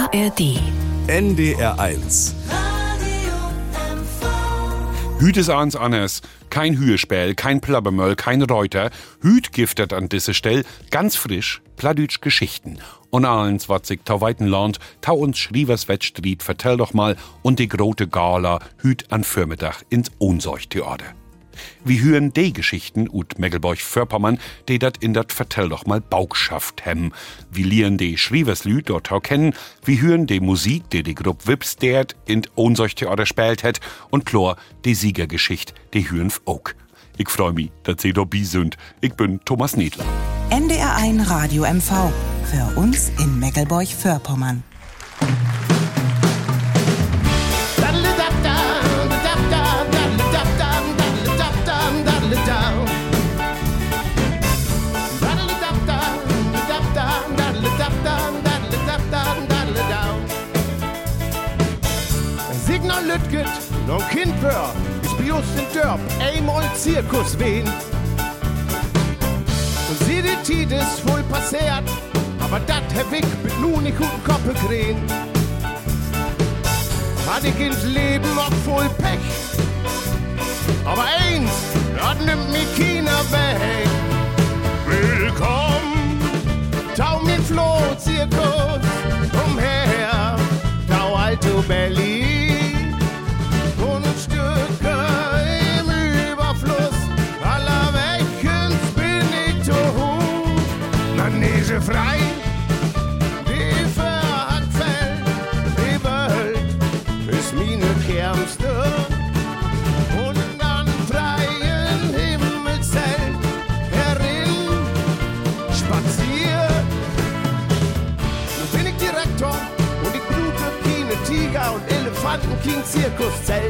ARD. NDR1. Hüt is ans anders. Kein Hüespiel, kein Plabbermöll, kein Reuter. Hüt giftet an diese Stelle ganz frisch Pladütsch Geschichten. Und allens, wat sich tau weiten Land, tau uns Schrievers Wettstried, vertell doch mal, und die grote Gala hüt an Vormittag ins Ohnseuchtheater. Wie hüren die Geschichten ut Mecklenburg-Vorpommern, die dat in dat Vertell doch mal Baugschaft hem. Wie lieren die Schrieverslüd dort tau kennen, wie hüren die Musik, die Gruppe Wips dert in Ohnseuchtheater spielt het, und chlor die Siegergeschicht, die hüren ook. Ich freu mich, dass sie dabei sind. Ich bin Thomas Niedler. NDR1 Radio MV. Für uns in Mecklenburg-Vorpommern. Signal Lütget, noch Kind wär, ist bei uns in Dörp, einmal Zirkus wehen. Und sie die Tid ist voll passiert, aber dat hab ich mit nun nicht guten Koppe kriegen. Hat ich ins Leben auch voll Pech, aber eins, das nimmt mich keiner weg. Willkommen, tau mir Floh-Zirkus, umher, tau Alto Berlin. Frei, die Verhandfeld, die Welt ist meine Kärmste und an freien Himmelszelt herin spaziert. Nun bin ich Direktor und ich blute keine Tiger und Elefanten, kein Zirkuszelt.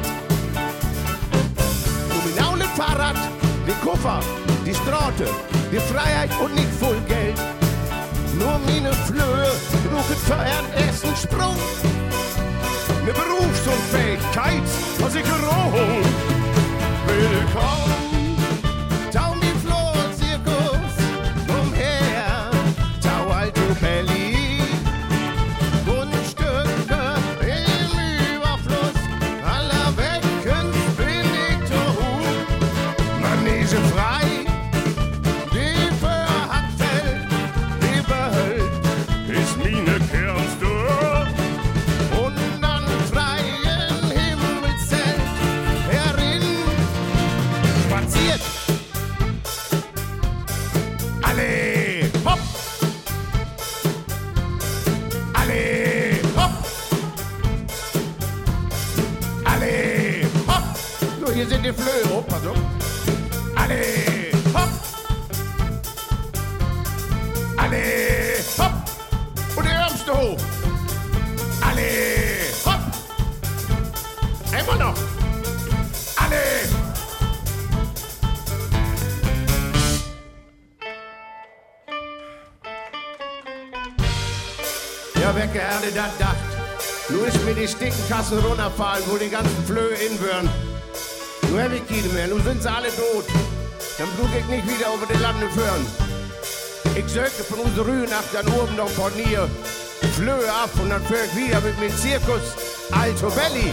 Nur mein Aulet Fahrrad, die Koffer, die Straße, die Freiheit und nicht voll Geld. Nur meine Flöhe rufen für einen ersten Sprung. Ne Berufsunfähigkeit, Versicherung. Willkommen, tau mi Floh-Zirkus, umher, tau Alto Berlin. Grundstücke im Überfluss, aller Weckens bin ich tot. Manege frei. Hier sind die Flöhe, oh, pass auf. Alle, hopp! Alle, hopp! Und die Ärmste hoch. Alle, hopp! Einmal noch. Alle! Ja, wer gerne das dacht. Nur ist mir die Stickenkassen runterfallen, wo die ganzen Flöhe inwören. Nun hab ich keine mehr, nun sind sie alle tot. Dann flug ich nicht wieder über die Lande führen. Ich sögte von unserer Rühe nach dann oben noch von hier Flöhe ab und dann führ ich wieder mit dem Zirkus Alto Belli.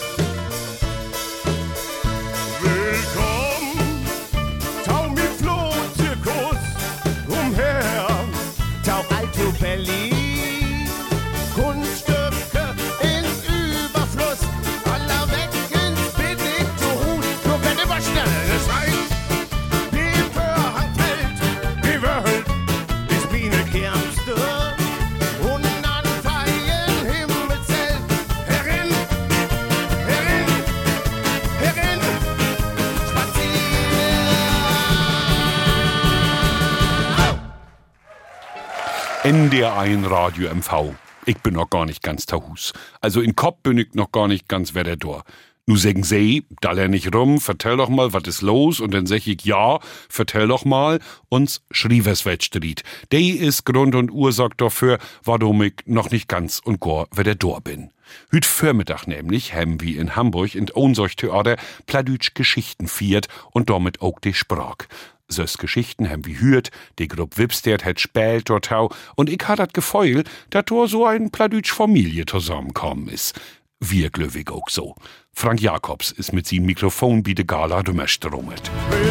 Willkommen, tau mi Floh-Zirkus, umher, tau Alto Belli. Kunststücke ins Überfluss, aller Weckens bin ich zu Hut. Nur wenn immer schneller das heißt, die Vorhangfeld, die Welt ist meine Kärmste. Und an freien Himmelszelt herin, herin, herin, spazieren. NDR1 Radio MV. Ich bin noch gar nicht ganz Tahus. Also in Kopf bin ich noch gar nicht ganz Wetterdor. Nu sagen sie, da lern ich rum, vertell doch mal, was ist los? Und dann sag ich, ja, vertell doch mal, uns Schrieverswettstried. Die ist Grund und Ursache dafür, warum ich noch nicht ganz und gar wieder da bin. Hüt Vormittag nämlich haben wir in Hamburg in Ohnsorg-Theater Pladütsch Geschichten viert und damit auch die Sprach. Sös Geschichten haben wir hürt, die Gruppe Wipstedt hat spät dort und ich hat dat Gefühl, dass da so ein Pladütsch Familie zusammenkommen ist. Wir glücklich auch so. Frank Jacobs ist mit seinem Mikrofon bei der Gala durchströmt.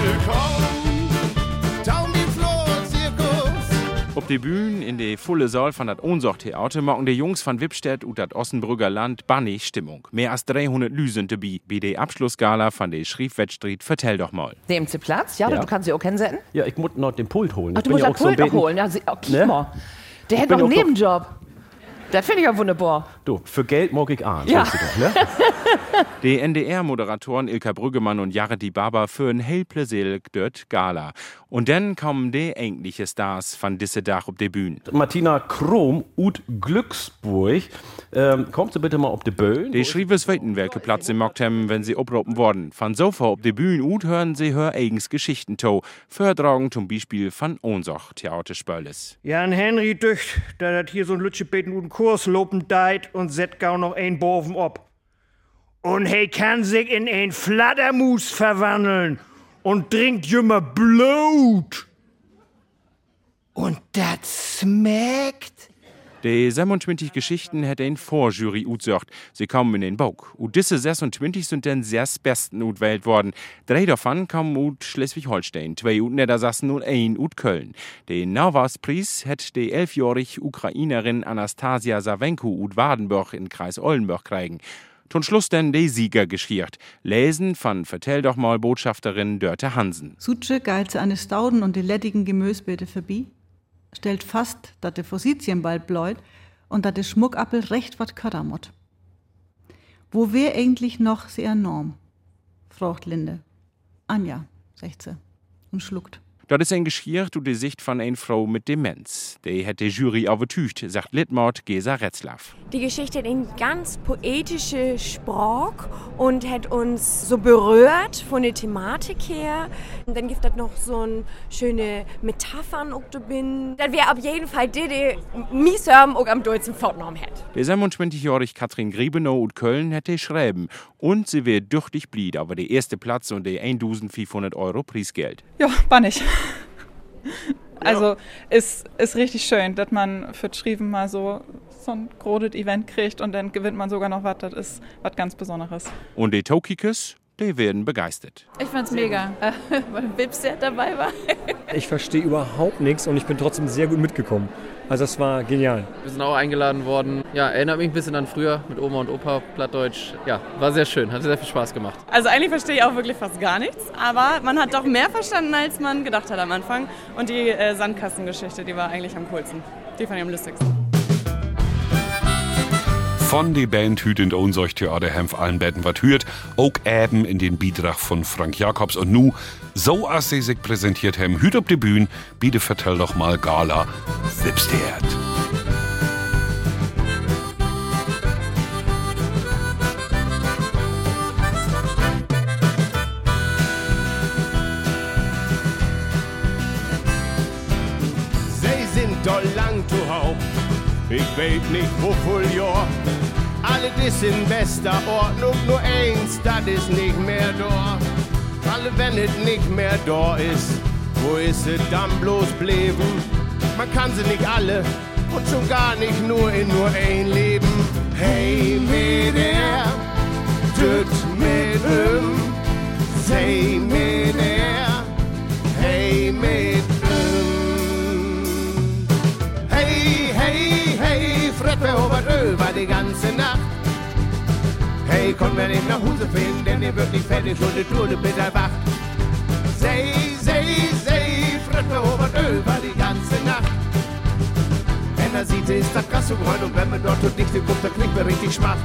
Auf der Bühne in der volle Saal von das Ohnsorg-Theater machen die Jungs von Wipstedt und das Ossenbrügger Land bannig Stimmung. Mehr als 300 Lü sind dabei. Bei der Abschlussgala von der Schriefwettstried vertell doch mal. Nehmen Sie Platz? Ja, du kannst sie auch kennensetzen? Ja, ich muss noch den Pult holen. Ach, du musst den Pult noch holen? Ja, guck mal. Der hätte noch einen Nebenjob. Das finde ich ja wunderbar. Du, für Geld mag ich an. Ja. Doch, ne? Die NDR-Moderatoren Ilka Brüggemann und Jaredi Barber führen hellplöselig dort Gala. Und dann kommen die eigentliche Stars von diese Dach auf die Bühne. Martina Krom ut Glücksburg. Kommt sie bitte mal auf die Bühne? Die Schriebes welke Platz im Mocktem, wenn sie obropen worden. Von Sofa auf die Bühne ut hören sie hör eigens Geschichten to. Vortragen zum Beispiel von Ohnsorg-Theaterspöles. Jan Henry dücht, da hat hier so ein Lütschebeten und Kurs lopen deit und set gau noch ein Boven ob. Und he kann sich in ein Fladdermus verwandeln und trinkt jümmer Blut. Und das schmeckt. Die 27 Geschichten hat ein Vorjury utsucht. Sie kommen in den Bauch. Und diese 26 sind dann 6 besten utwählt worden. 3 davon kommen ut Schleswig-Holstein, 2 ut Niedersachsen und 1 ut Köln. Den Navas-Preis hat die 11-jährige Ukrainerin Anastasia Sawenko ut Wadenburg in Kreis Oldenburg kriegen. Zum Schluss denn die Sieger geschiert. Lesen von Vertell doch mal Botschafterin Dörte Hansen. Sutsche geilt sie eine Stauden und die lettigen Gemüsbeete vorbei, stellt fast, dass der Fossitien bald bläut und dass der Schmuckappel recht wat kördermott. Wo wär eigentlich noch sehr enorm? Fragt Linde. Anja, sagt sie und schluckt. Das ist ein Geschirr durch die Sicht von einer Frau mit Demenz. Die hat die Jury overtücht, sagt Litmord Gesa Retzlaff. Die Geschichte hat eine ganz poetische Sprache und hat uns so berührt von der Thematik her. Und dann gibt es noch so eine schöne Metaphern auch dabei. Das wäre auf jeden Fall die mies auch am deutschen fortgenommen hat. Die 27-jährige Katrin Griebenow und Köln hat die schreiben. Und sie wird düchtig blieb, aber der erste Platz und die 1.500 € Preisgeld. Ja, bannig. Also ist richtig schön, dass man für Schrieben mal so ein großes Event kriegt und dann gewinnt man sogar noch was. Das ist was ganz Besonderes. Und die Tokikes, die werden begeistert. Ich fand's mega, weil Wipstedt dabei war. Ich verstehe überhaupt nichts und ich bin trotzdem sehr gut mitgekommen. Also das war genial. Wir sind auch eingeladen worden. Ja, erinnert mich ein bisschen an früher mit Oma und Opa, Plattdeutsch. Ja, war sehr schön, hat sehr viel Spaß gemacht. Also eigentlich verstehe ich auch wirklich fast gar nichts, aber man hat doch mehr verstanden, als man gedacht hat am Anfang. Und die Sandkastengeschichte, die war eigentlich am coolsten. Die fand ich am lustigsten. Von die Band Hüt und Ohnsorg-Theater haben allen Betten wat hürt, auch eben in den Beitrag von Frank Jacobs. Und nu, so als sie sich präsentiert haben, Hüt auf die Bühne, bitte vertell doch mal Gala Wipstedt. Sie sind doll lang zu Haupt, ich weet nicht wovon Jahr. Alle ist in bester Ordnung, nur eins, das ist nicht mehr da. Alle, wenn es nicht mehr da ist, wo ist es dann bloß bleiben? Man kann sie nicht alle und schon gar nicht nur in nur ein Leben. Hey, mit er, tüt mit sei mit er, hey, mit Hey, hey, hey, Fred verhobert über die ganze Nacht. Hey, komm, wenn ich nach Hause bin, denn ihr wird nicht fertig und die Tour mit der Wacht. Sei, Fred verhobert über die ganze Nacht. Wenn er sieht, ist das Gas so grün und wenn man dort und dichte guckt, dann kriegt man richtig Schmacht.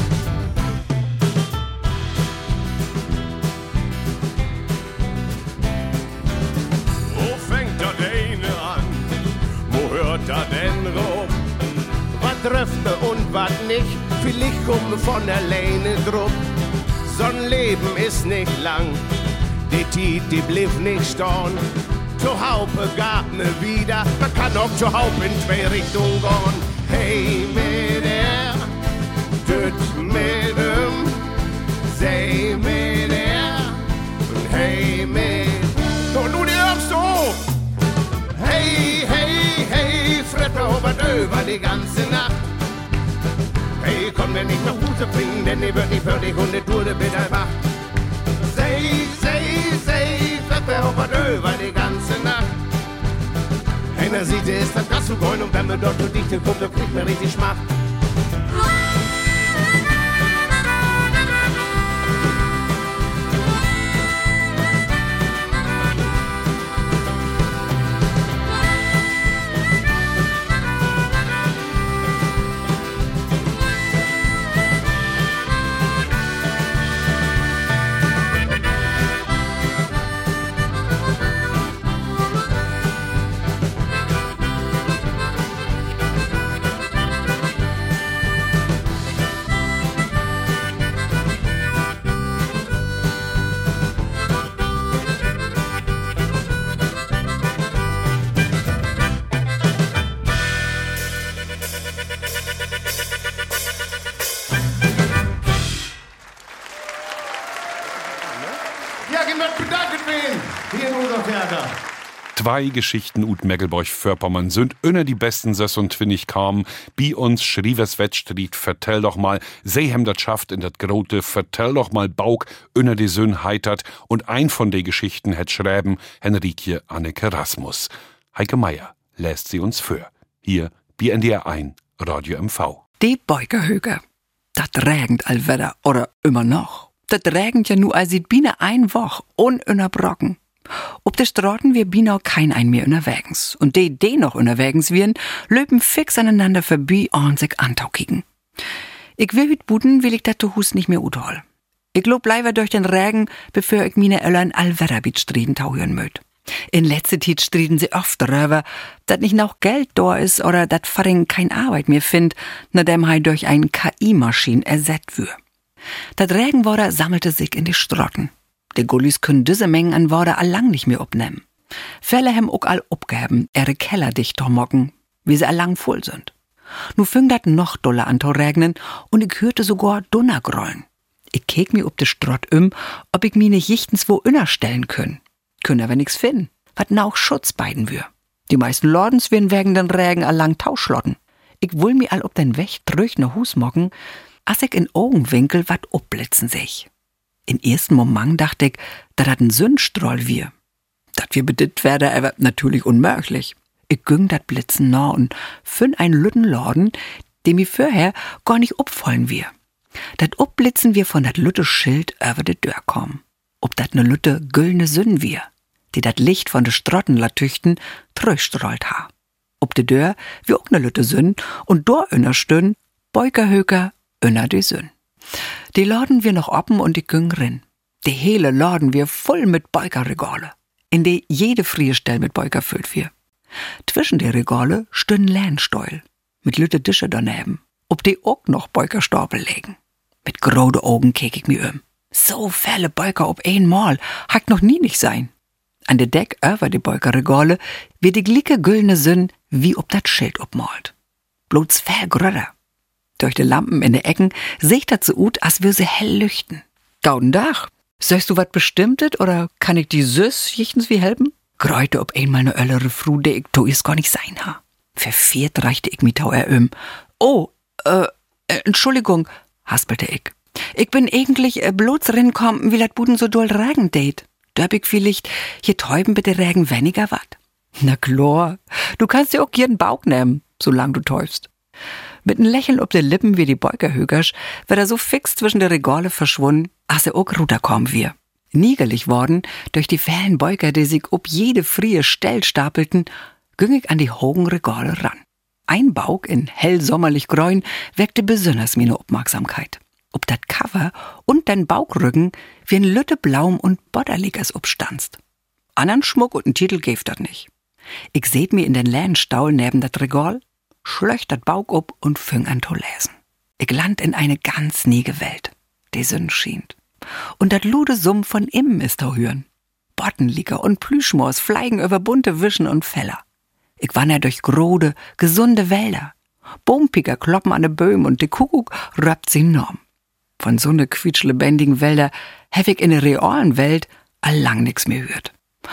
Wo fängt der eine an? Wo hört er denn rum? Was trifft er und was nicht? Vielleicht kommen von alleine drum. so'n Leben ist nicht lang. Die Tiet, die blieb nicht stehen. Zu Haupe gab me wieder, man kann auch zu Haupe in zwei Richtungen gehen. Hey, mit er, tüt mit sei mit er, und hey, mit. Und nun hörst du, hey, hey, hey, Fretter über die ganze Nacht. Hey, komm mir nicht nach Hause bringen, denn die wird nicht fertig und die Tour bitte wach. Sei, Fretter über die ganze Nacht. Einer sieht, ist das Gas zu gehen und wenn man dort so dichte kommt, dann kriegt man richtig Schmack. Zwei Geschichten ut Mecklenburg-Vorpommern sind inner die besten 26 kamen. Bei uns schriebes Wettstried, vertell doch mal, sie haben das schafft in dat Grote, vertell doch mal Bauk, inner die Sünn heitert. Und ein von de Geschichten hätt schreiben Henrike Anneke Rasmus. Heike Meier lässt sie uns für. Hier, bei NDR 1, Radio MV. Die Beukerhöger, dat regend allwetter oder immer noch. Dat regend ja nu als sieht biene ein Woch ununterbrochen. Ob de Straßen wir binau kein ein mehr unterwegs. Und die noch unterwegs wären, löpen fix aneinander vorbei und sich antaukigen. Ich will mit Buden, will ich dat de Hus nicht mehr uthol. Ich lob bleibe durch den Regen, bevor ich meine Öllern allwetterbit striden tauhören möt. In letzter Zeit striden sie oft darüber, dat nicht noch Geld da ist oder dat Faring kein Arbeit mehr findt, nachdem er durch eine KI-Maschine ersetzt wird. Dat Regenwasser sammelte sich in die Strotten. Die Gullis können diese Mengen an Wasser allang nicht mehr abnehmen. Fälle haben auch all abgeheben, ihre Keller dicht mocken, wie sie allang voll sind. Nu fing dat noch doller an zu regnen und ich hörte sogar Donnergrollen. Ich kek mir ob de Strott ob ich mi nicht jichtens wo innerstellen können. Können aber nix finden, wat nauch Schutz beiden wür. Die meisten Lordens werden wegen den Regen allang Tauschlotten. Ich will mi all ob den Weg drüch ne Hus mocken, as ich in Augenwinkel wat obblitzen sich. In ersten Moment dachte ich, dat dat ein Sündstroll wir. Dat wir bedit werde, aber natürlich unmöglich. Ich ging dat Blitzen nah und find ein lütten Lorden, dem ich vorher gar nicht opfallen wir. Dat obblitzen wir von dat lütte Schild über de Dörr kommen. Ob dat ne lütte güllne Sünn wir, die dat Licht von de Strottenlatüchten tröstrollt ha. Ob de Dörr wie auch ne lütte Sünn und dor innerstün, Beukerhöker inner de Sünn. Die Laden wir noch oppen und die ging rin. Die hele Laden wir voll mit Beukerregale, in die jede frie Stell mit Beuker füllt wir. Zwischen die Regale stünn Lähnsteuel, mit lütte Dische daneben, ob die auch noch Beukerstapel legen. Mit grode Augen kek ich mir So viele Beuker ob einmal, hat noch nie nicht sein. An der Deck über die Beukerregale wird die glicke güllne Sünn wie ob dat Schild obmalt. Bloß viel gröder. Durch die Lampen in de Ecken seht dat so ut, als wir sie hell lüchten. Gauden Dach, sagst du wat Bestimmtes oder kann ich die Süß jichtens wie helfen? Gräute ob einmal ne öllere Fru, de ich to is gar nicht sein ha. Verfehrt reichte ich mi tau Oh, Entschuldigung, haspelte ich. Ich bin eigentlich bloß rinkommen, wie dat Buden so doll Regen date. Da hab ich vielleicht hier täuben bitte Regen weniger wat. Na klar, du kannst dir auch jeden Bauch nehmen, solang du täufst. Mit n Lächeln ob de Lippen wie die Beukerhögersch, wär so fix zwischen de Regale verschwunden, als er auch runterkommen wir. Niegelig worden durch die vielen Beuker, die sich ob jede frie Stell stapelten, ging ich an die hohen Regale ran. Ein Bauch in hell sommerlich Gräun weckte besonders meine Aufmerksamkeit. Ob dat Cover und den Bauchrücken wie ein Lütte Blaum und Bodderligers obstanzt. Andern Schmuck und n Titel gäf dat nicht. Ich seht mir in den Lähnstaul neben dat Regal, schlöcht dat Bauch ob und fing an zu lesen. Ich land in eine ganz niege Welt. Die Sonne schient. Und dat lude Summ von Immen ist da hören. Bottenliger und Plüschmoos fliegen über bunte Wischen und Feller. Ich wandere durch grode, gesunde Wälder. Boompiker kloppen an de Böhm und de Kuckuck röppt sie enorm. Von so ne quietschlebendigen Wälder hab ich in der realen Welt allang nix mehr hört.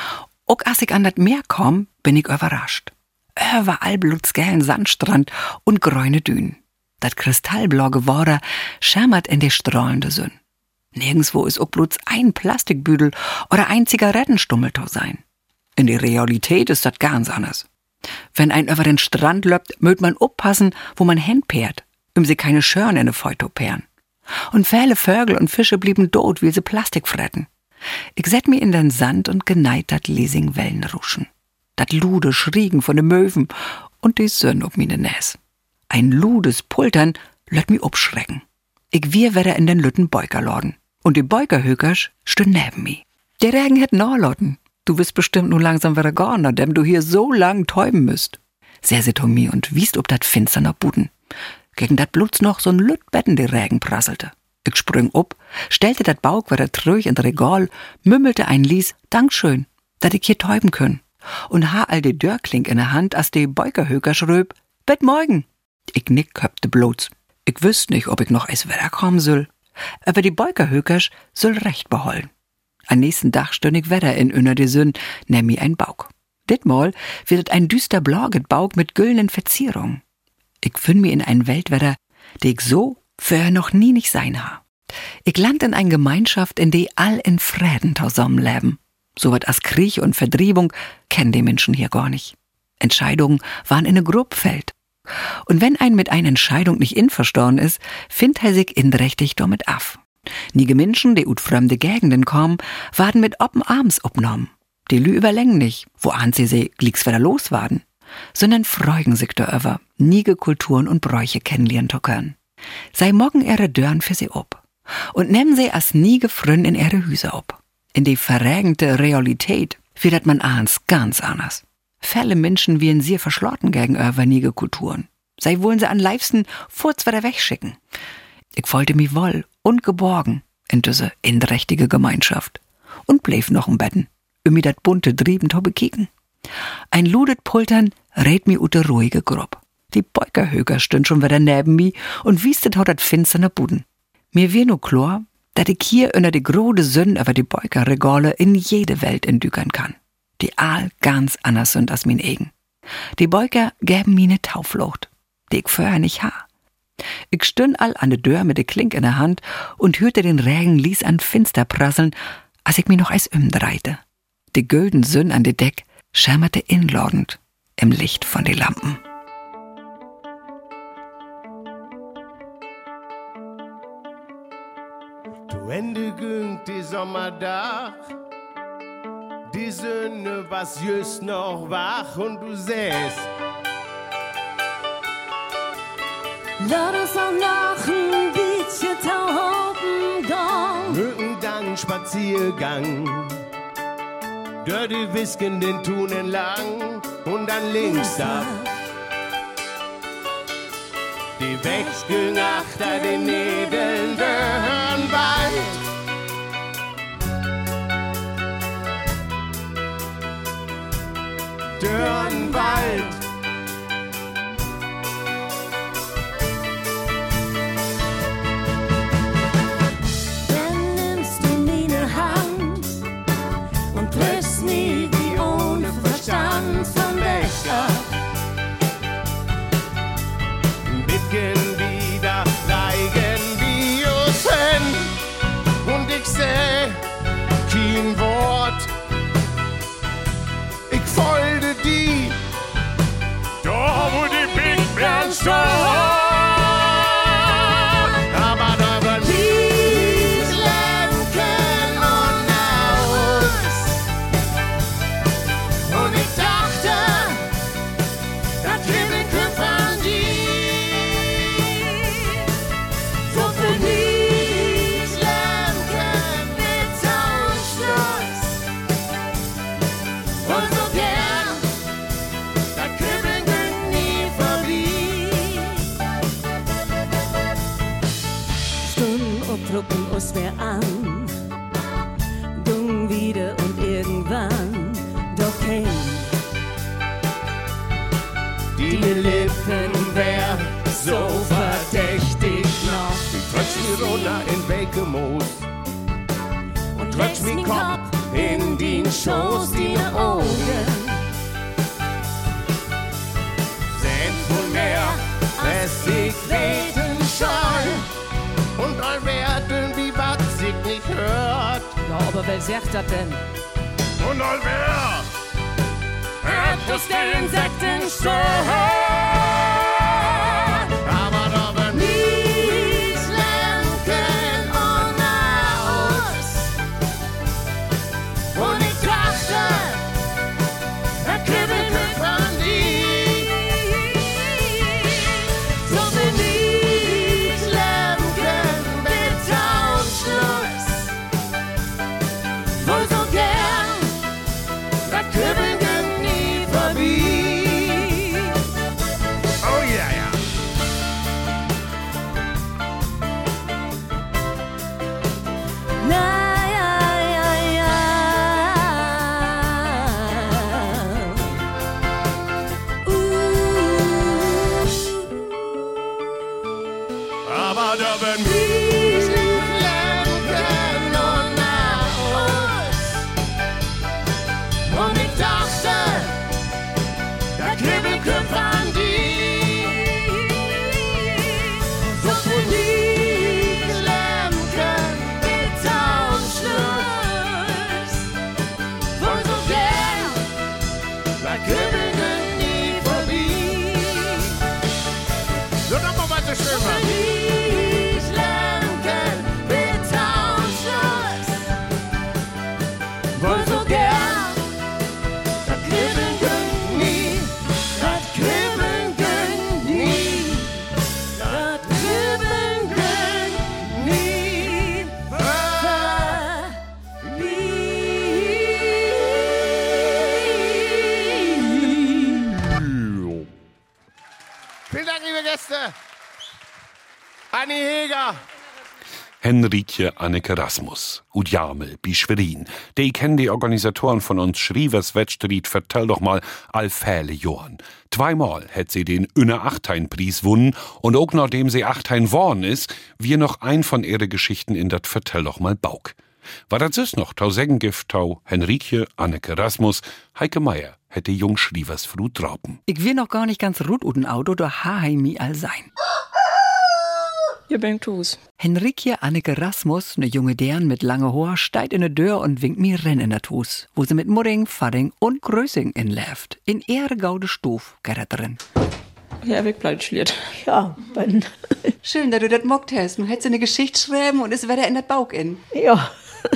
Ook als ich an dat Meer komm, bin ich überrascht. Überall blutsgelben Sandstrand und grüne Dünen. Dat kristallblau Geworder schermert in de strahlende Sonne. Nirgendwo ist auch bloß ein Plastikbüdel oder ein Zigarettenstummeltor sein. In der Realität ist das ganz anders. Wenn ein über den Strand löppt, mögt man aufpassen, wo man hinpehrt, sie keine Schörn in de Feuto peeren. Und viele Vögel und Fische blieben tot, weil sie Plastik fretten. Ich set mi in den Sand und geneit dat lesing Wellen ruschen. Dat lude Schriegen von de Möwen und die Sönn ob mine Näs. Ein ludes Pultern löt mi obschrecken. Ich wir wieder in den Lütten Beukerlorden. Und die Beukerhökers stünd neben mi. Der Regen hätt Norlotten. Du wirst bestimmt nur langsam wieder gorn, nachdem du hier so lang täuben müsst. Sehr se Tommy und wiest ob dat finsterner Buden. Gegen dat Bluts noch so'n Lüttbetten die Regen prasselte. Ich sprüng up, stellte dat Baug wieder tröch in Regal, mümmelte ein Lies, Dankeschön, dat ich hier täuben können. Und ha all die Dörrklink in der Hand, as die Beukerhöker schröb, Bet morgen. Ich nick köpte bloß. Ich wüsst nicht, ob ich noch eis wieder kommen soll. Aber die Beukerhökers soll recht behollen. Am nächsten Tag stön ich wieder in unner de Sünn, nämlich ein Baug. Ditmal wird ein düster blauget Baug mit güldenen Verzierungen. Ich find mi in ein Weltwetter, die ich so vorher noch nie nicht sein ha. Ich land in ein Gemeinschaft, in die all in Frieden zusammenleben. So wat as Krieg und Verdriebung kennen die Menschen hier gar nicht. Entscheidungen waren in ne Gruppe fällt. Und wenn ein mit einer Entscheidung nicht einverstanden ist, findet er sich indrechtig damit af. Nie Menschen, die ut fremde Gegenden kommen, waren mit oppen Arms obnommen. Die lü überlängen nicht, wo ahnt sie glicks wieder los waren, sondern freugen sich darüber, niege Kulturen und Bräuche kennenlernen zu können. Sei morgen ihre Dörren für sie ob und nehmen sie as niege Frünn in ihre Hüse ob. In die verregende Realität wird man ahns ganz anders. Viele Menschen wiren sehr verschlotten gegenüber niege Kulturen. Sei wollen sie an liebsten furz wieder wegschicken. Ich wollte mi wohl und geborgen in diese indrechtige Gemeinschaft und bleef noch im Betten, mi dat bunte Drieben to bekicken. Ein ludet Pultern red mi ute ruhige Grupp. Die Beukerhöker stünd schon wieder neben mi und wiestet hat dat finsterne Buden. Mir wir nur klar, dat ich hier unter die grode Sünn über die Beukerregale in jede Welt entdückern kann. Die all ganz anders sind als min eigen. Die Beuker gäben mi ne Tauflucht, die ich vorher nicht ha. Ich stünd all an de Dör mit de Klink in der Hand und hörte den Regen ließ an Finster prasseln, als ich mi noch eis umdrehte. Die gülden Sünn an de Deck schärmerte inlordend im Licht von de Lampen. Du Ende güngt die Sommerdach, die Sonne was just noch wach und du sähst. Lass uns auch noch ein bisschen Taubengang. Mögen dann Spaziergang. Durch die wiskenden Tun entlang und dann links ab. Die Wechseln achter den Nebeln gehören bald. Dörrenwald. Dann nimmst du meine Hand und drückst mich wie ohne Verstand vom Weg ab. Bitgen wieder, leigen wie uns hin. Und ich seh kein Wort. Ich folge die, da wo die Big Band steht. Aber da wird dies lenken und aus. Und ich dachte, das Kribbeln knüpft an die. So viel dies lenken mit Tausschluss. Und so gern, das Kribbeln ging nie verblieb. Stunden und drucken uns wer an. Lippen wär so verdächtig noch. Ich trötsch mir runter in Bakemoos Und trötsch mi Kopf in den Schoß, die Augen. Seht wohl mehr, es ich reden soll. Und all werden, wie was ich nicht hört. Ja, aber wer sagt das denn? Und all wer hört, dass der Insekten stört. Aber da wird nicht lenken ohne uns. Und ich dachte, er kribbelt von dir. So bin ich lenken mit Ausschluss. Wohl so gern, da kribbeln können nie vorbei. Oh ja, ja. Na ja, ja, ja. Aber da wird mich lenken und nach uns. Und ich dachte, Da kribbeln Köpfe an die. so bin ich lenken mit Ausschluss. Wohl so gern, Da kribbeln können nie vorbei. So, dann mal weiter schön machen. ich lenken mit Ausschluss. Wohl so gern, Da kribbeln können nie. das Kribbeln gönnt nie. Das Kribbeln gönnt nie. Vielen Dank, liebe Gäste. Anni Heger. Henrikje Anneke Rasmus, ud Jamel, bi Schwerin. Die kennen die Organisatoren von uns Schrievers Wettstried, vertell doch mal, all viele Johann. 2-mal hat sie den Üner-Achtein-Preis wunnen und auch nachdem sie Achtein worn ist, wir noch ein von ihre Geschichten in dat Vertell doch mal Bauk. War das ist noch, tau Seggengift, tau Henrikje Anneke Rasmus, Heike Meier hätte jung Schrievers Frut draupen. Ich will noch gar nicht ganz rut uden Auto, da ha mi all sein. Ihr bin Tus. Henrikje Anneke Rasmus, ne junge Dern mit lange Haar, steigt in de Deur und winkt mir ren in der Tus, wo sie mit Mudding, Fadding und Größing inläft. In ehre gaude Stuf gerät drin. Ja, wegbleibt Ja, Ben. Schön, dass du das mockt hast. Du hättest eine Geschichte schreiben und es wäre in das Bauch in. Ja,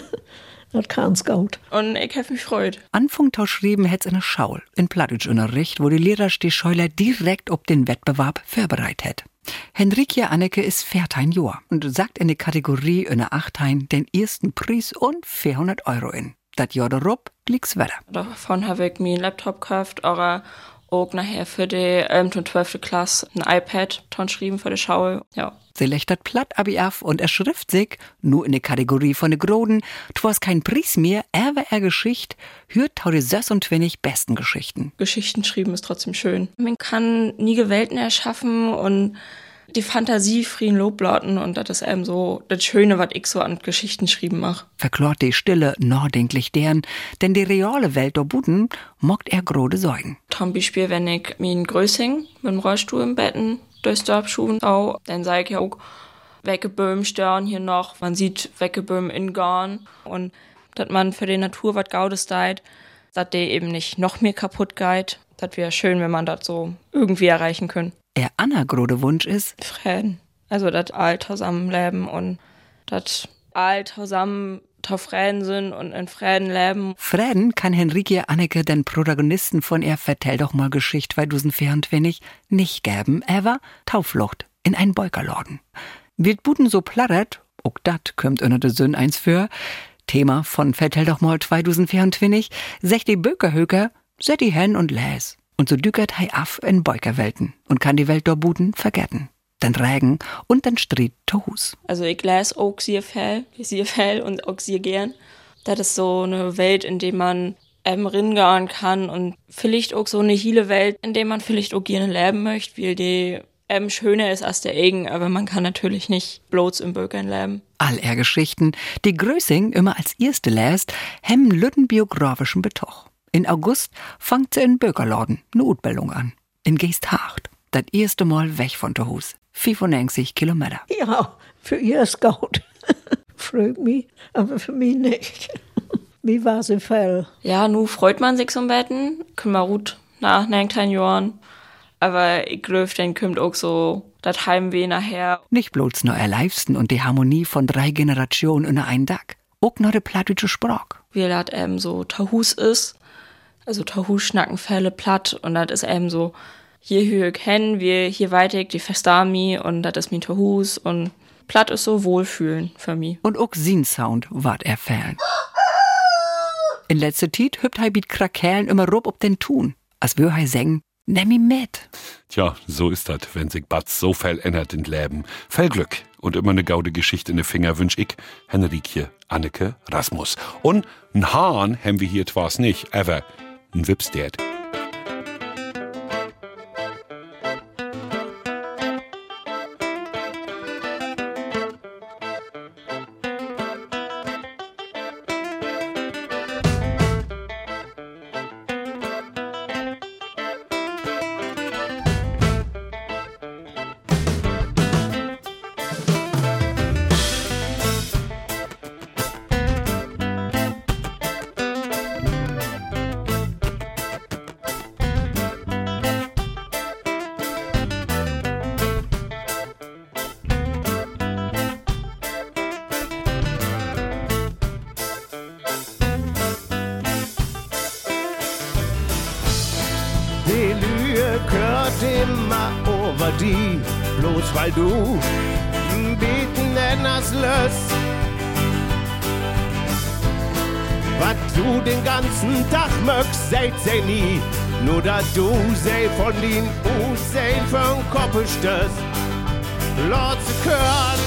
das kann's gut. Und ich hab mich freut. Anfang schrieben hätt's in der Schaul, in Plattdeutschunterricht, wo die Lehrer die Scheuler direkt ob den Wettbewerb vorbereitet hätt. Henrikje Anneke ist 14 Jahr und sagt in der Kategorie in der Achtein den ersten Preis und 400 Euro in. Das Jahr darauf liegt's weiter. Davon habe ich mir einen Laptop gekauft, aber auch nachher für die 11. und 12. Klasse ein iPad geschrieben für die Schule. Ja. Sie lächtert platt abi af und erschrift sich, nur in der Kategorie von de Groden, twas kein Preis mehr, aber Geschicht, hört tau die 26 besten Geschichten. Geschichten schreiben ist trotzdem schön. Man kann nie Welten erschaffen und die Fantasie frien Loblauten und das ist eben so das Schöne, was ich so an Geschichten schreiben mach. Verklort die Stille nachdenklich deren, denn die reale Welt der Buden mockt grode Sorgen. Zum Beispiel, wenn ich mir in Größing mit dem Rollstuhl im Betten durchs Dorf schuhen, dann sag ich ja auch, welche Böhmen stören hier noch, man sieht, welche Böhmen in Garn und dass man für die Natur was Gaudes deit, dass die eben nicht noch mehr kaputt geht. Das wäre schön, wenn man das so irgendwie erreichen können. Der grode Wunsch ist Frieden. Also das all zusammenleben und das all zusammen Frieden sind und in Frieden leben. Frieden kann Henrikje Anneke den Protagonisten von ihr Vertell doch mal Geschichte 2024 nicht geben, aber Tauflucht in ein Beukerladen. Wird Buden so plattert, auch dat kommt unter de Sünn eins für, Thema von Vertell doch mal 2024, sech die Bökerhöker, set die hen und läs. Und so dükert hei af in Beukerwelten und kann die Welt der Buden vergessen. Dann Regen und dann Stried to Hus. Also ich lese auch sehr viel und auch sehr gern. Das ist so eine Welt, in der man ringehen kann und vielleicht auch so eine hele Welt, in der man vielleicht auch gerne leben möchte, weil die schöner ist als der eigen, aber man kann natürlich nicht bloß im Böckern leben. All Geschichten, die Größing immer als erste lässt, haben lütten biografischen Betoch. In August fangt sie in Böckerladen eine Utbildung an. In Geesthacht. Das erste Mal weg von der Hus. 95 Kilometer. Ja, für ihr ist gut. Freut mich, aber für mich nicht. Wie war es im Fall? Ja, nu freut man sich so ein Betten. Können wir gut nach 19 Jahren. Aber ich glaube, dann kommt auch so das Heimweh nachher. Nicht bloß nur erleibsten und die Harmonie von 3 Generationen unter einen Dach. Auch noch die plattdeutsche Sprache. Wie das so Tahus ist. Also Tahus schnacken Fälle platt und das ist so, hier höre ich hin, hier weiter, die verstehen mich und das ist mein Tahus und platt ist so Wohlfühlen für mich. Und auch sein Sound ward erfällen. In letzter Zeit hübt er mit Krakerlen immer rob ob den Tun. Als wür er sagen, nimm ihn mit. Tja, so ist das, wenn sich Batz so viel ändert in Leben. Viel Glück und immer eine gaude Geschichte in den Finger wünsch ich Henrikje Anneke Rasmus. Und ein Hahn haben wir hier twas nicht, aber ein Wipstert. Die Lüge gehört immer over die, bloß weil du beten nenners löst. Was du den ganzen Tag mögst, seid sei nie, nur da du sei von den Usein vom Kopf stößt. Lord zu hören,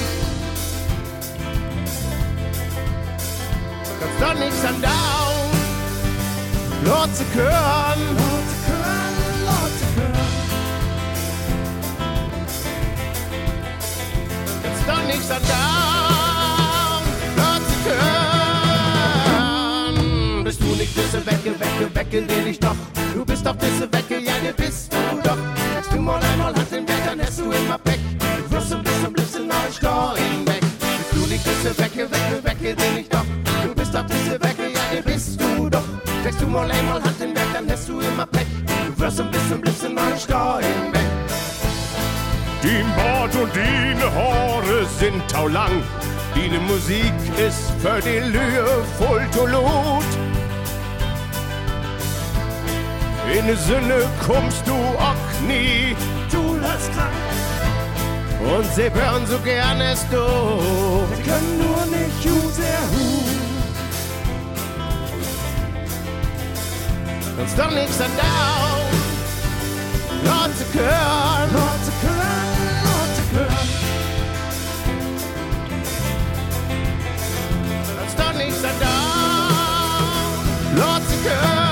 kannst doch nichts an down. Lord zu hören, Lord zu hören, Lord zu hören. Kannst doch nichts an down. Lord zu hören. Bist du nicht diese Wecke, den ich doch. Du bist doch diese Wecke, ja, ne bist du doch. Hast du mal einmal Hand im Weg, dann hast du immer Pech. Du wirst ein bisschen neu Steuern weg. Bist du nicht diese Wecke, den ich doch. Du bist doch diese Wecke, ja, ne bist du doch. Steckst du mal einmal Hand im Weg, dann hast du immer Pech. Du wirst ein bisschen neu Steuern weg. Die Bart und die Haare sind taulang. Die Musik ist für die Lühe voll Tolut. In die Sinne kommst du auch nie. Du lässt krank. Und sie hören so gern es du. Sie können nur nicht sehr Hut. Kannst doch nichts an down. Lord zu hören, Lord zu hören, Lord zu hören. Kannst doch nichts an down. Lord zu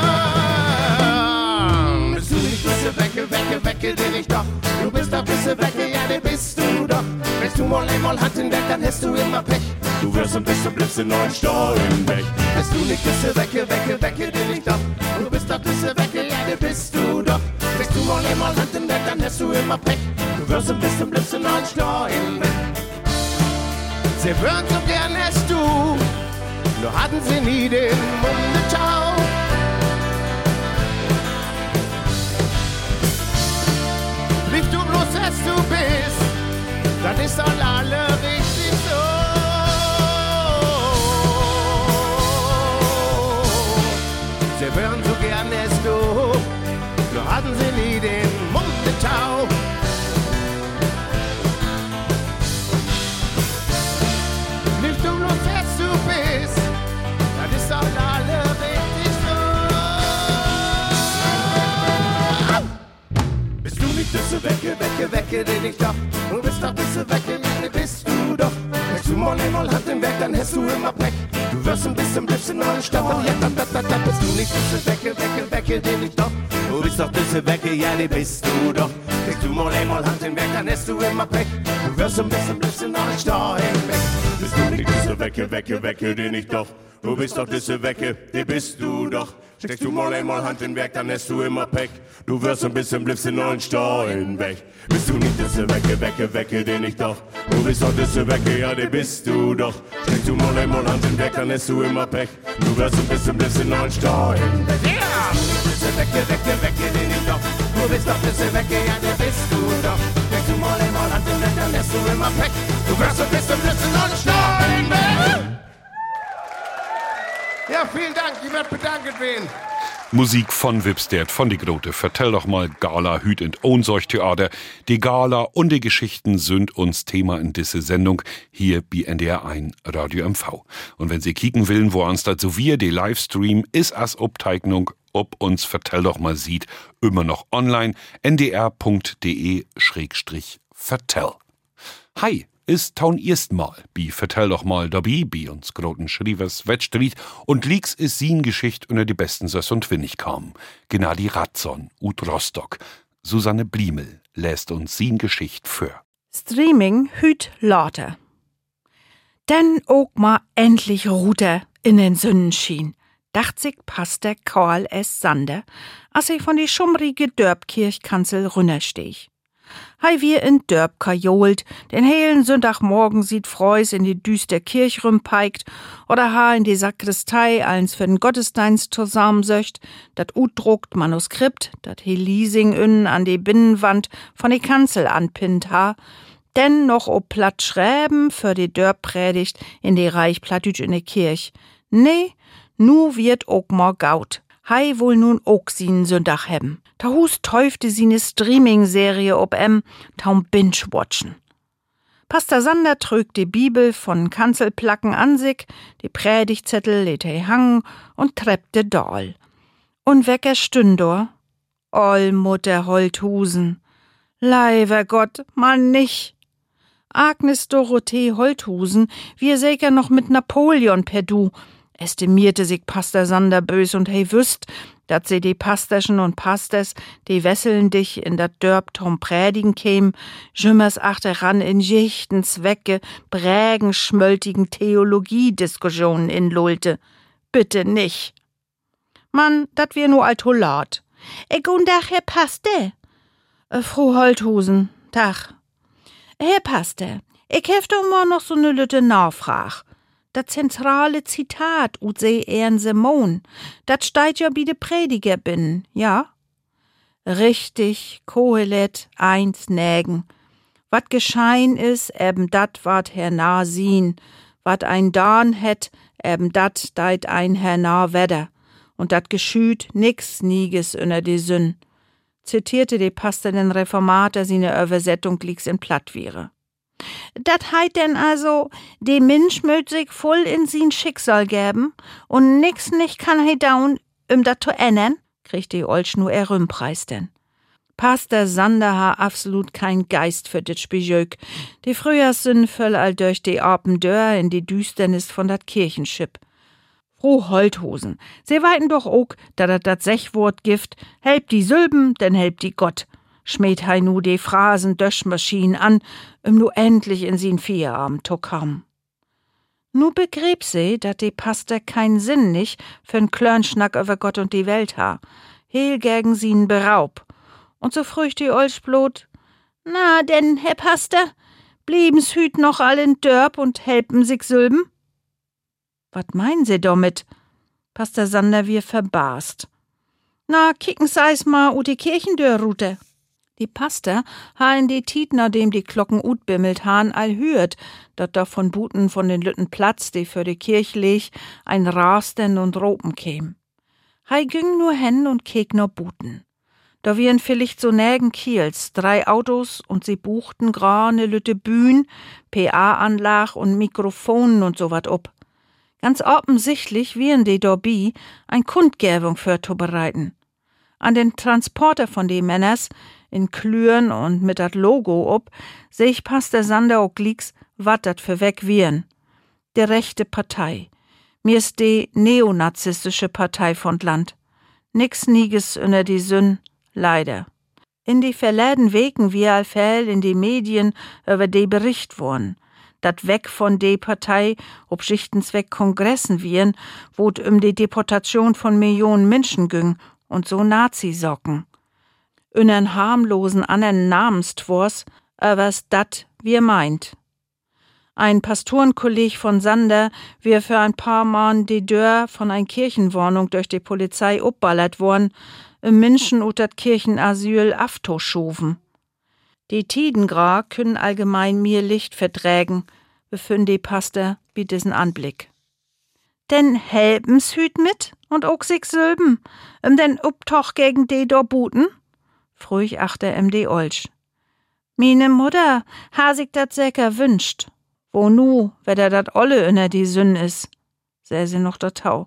hören. Bist du nicht diese Wecke, den ich doch. Du bist doch diese Wecke, ja, den bist du doch. Wenn du mal einmal Hand in Weg, dann hast du immer Pech. Du wirst ein bisschen Blitze neuen Steuern weg. Bist du nicht diese Wecke, den ich doch. Du bist doch diese Wecke, ja, den bist du doch. Wenn du mal einmal Hand in Weg, dann hast du immer Pech. Du wirst ein bisschen Blitze neuen Steuern weg. Sie hören so gern hast du, nur hatten sie nie den Mundetau. Lieb du bloß, als du bist, das ist all alle richtig so. Sie hören so gern es du, nur hatten sie nie den Mundetau. Lieb du bloß, als du bist, das ist all alle richtig diese Wecke, den ich doch. Du bist doch diese Wecke, ja, den bist du doch. Wenn du mal Hand im Werk, dann hast du immer Pech. Du wirst ein bisschen blitzen und stoppen. Ja, da bist du nicht diese Wecke, den ich doch. Du bist doch diese Wecke, ja, den bist du doch. Wenn du mal Hand im Werk, dann hast du immer Pech. Du wirst ein bisschen blitzen und stoppen. Bist du nicht diese Wecke, den ich doch. Du bist doch diese Wecke, die bist du doch. Steckst du mal Hand in Werk, dann hast du immer Pech. Du wirst ein bisschen blitzen und Stein weg. Bist du nicht diese Wecke, den ich doch. Du bist doch diese Wecke, ja, die bist du doch. Steckst du mal Hand in Werk, dann hast du immer Pech. Du wirst ein bisschen blitzen und Stein weg. Ja! Diese Wecke, den ich doch. Du bist doch diese Wecke, ja, die bist du doch. Steckst du mal Hand in Werk, dann hast du immer Pech. Du wirst ein bisschen blitzen und Stein weg. Ja, vielen Dank, ich werde bedankt werden. Musik von Wipstead, von die Grote. Vertell doch mal Gala, Hüt und Ohnsorg-Theater. Die Gala und die Geschichten sind uns Thema in diese Sendung hier bei NDR1 Radio MV. Und wenn Sie kicken willen, wo uns dazu wir, die Livestream ist als Obteignung, ob uns Vertell doch mal sieht, immer noch online, ndr.de/vertell. Hi! Ist taun erstmal, bi Vertell doch mal dabei, bi uns groten Schrievers Wettstried und lieks is sin Geschicht unter die besten Söss und Winnig kam. Gennadi Ratzon, ut Rostock. Susanne Bliemel lässt uns sin Geschicht für. Streaming hüt lauter. Denn ook ma endlich Ruter in den Sonnenschien. Dacht sich Pastor Karl S. Sander, als ich von die schummrige Dörbkirchkanzel runterstech. Hei wir in Dörp kajolt, den helen Sonntagmorgen sieht Freus in die düster Kirch rümpeikt oder ha in die Sakristei eins für den Gottesdienst zusammensöcht, dat utdruckt Manuskript, dat he Liesing innen an die Binnenwand von die Kanzel anpinnt ha, denn noch o platt schräben für die Dörp-Predigt in die Reich Plattütsch in die Kirch. Nee, nu wird ook mor gaut. Hei wohl nun ook sin Sonntag hebben. Da hus teufte sie ne Streaming-Serie ob taum binge-watchen. Pastor Sander trögt die Bibel von Kanzelplacken an sich, die Predigtzettel lädt he hangen und treppte doll. Und wecker stündor. Mutter Holthusen. Leiber Gott, mal nicht. Agnes Dorothee Holthusen, wir säger noch mit Napoleon per Du. Estimierte sich Pastor Sander bös und hey wüsst, dat se die Pasterschen und Pasters, die wesseln dich in dat Dörp tom Prädigen käm, jümmers achteran in jichten Zwecke, brägen schmöltigen Theologiediskussionen in Lulte. Bitte nicht. Mann, dat wär nur altolat. Guten Tag, Herr Pastor. Frau Holthusen, Tag. Herr Pastor, ich hef doch mal noch so ne lütte Nachfrage. Das zentrale Zitat ut se Simon, dat steigt ja bi de Prediger binnen, ja? Richtig, Kohelet 1 nägen. Wat geschein is, eben dat wat hernah sien. Wat ein Dan het, eben dat deit ein hernah wedder. Und dat geschüht nix Nieges unter die Sünn. Zitierte de Pastor den Reformator sine Übersetzung liegt's in Plattviere. Dat heit denn also, de Mensch möt sich voll in sin Schicksal gäben und nix nicht kann he daun, dat zu ändern, kriegt die Olsch nur Rümpreis denn. Pastor Sander ha absolut kein Geist für dit Spijöck. Die Frühjahrssünn föll all durch die Abendör in die Düsternis von dat Kirchenschipp. Froh Holthosen, sie weiten doch ook, dat Sechwort gift, help die Sylben, denn help die Gott. Schmäht hei nu de Phrasen Döschmaschinen an, nu endlich in sin Feierabend to kam. Nu begrieb sie, dat de Pastor kein Sinn nicht für'n Klörnschnack über Gott und die Welt ha. Heel gegen sin Beraub. Und so frücht die Olsch blot, na denn, Herr Pastor, blieben's hüt noch all in Dörp und helpen sich Sylben? Wat meinen sie damit? Pastor Sander wir verbarst. Na, kicken sei's mal u die Kirchendörrute. Die Pastor ha in die Tiet, nachdem die Glocken utbimmelt han, all hürt, dat da von Buten von den Lütten Platz, die für die Kirch leg, ein Rasten und Ropen käm. Hei ging nur hen und kek no Buten. Da wiren vielleicht so nägen Kiels, 3 Autos und sie buchten grane Lütte Bühn, PA-Anlage und Mikrofonen und so wat ob. Ganz offensichtlich wiren die dorbi ein Kundgebung für zu bereiten. An den Transporter von den Männers In Klüren und mit dat Logo ob, seh ich Pastor Sander auch glieks, wat dat für weg wiren. Die rechte Partei. Mir ist die neonazistische Partei von Land. Nix Nieges unter die Sünn, leider. In die verläden Weken wir allfäll in die Medien über die Bericht worden. Dat weg von de Partei ob Schichtenzweck Kongressen wiren, wo die Deportation von Millionen Menschen ging und so Nazi-Socken. Unnern harmlosen anderen Namenstwors, was dat wir meint. Ein Pastorenkolleg von Sander wir für ein paar Mal die Dörr von ein Kirchenwohnung durch die Polizei uppballert worden, Menschen ut dat Kirchenasyl aftoschoven. Die Tidengra können allgemein mir Licht verträgen, befinden die Pastor wie diesen Anblick. Denn helpen's hüt mit und auch sich sülben, den Uptoch gegen die Dorbuten? Früh achter die Olsch. Mine Mutter ha sich dat säcker wünscht. Wo nu, wer dat olle inner die Sünn is, säh sie noch der Tau.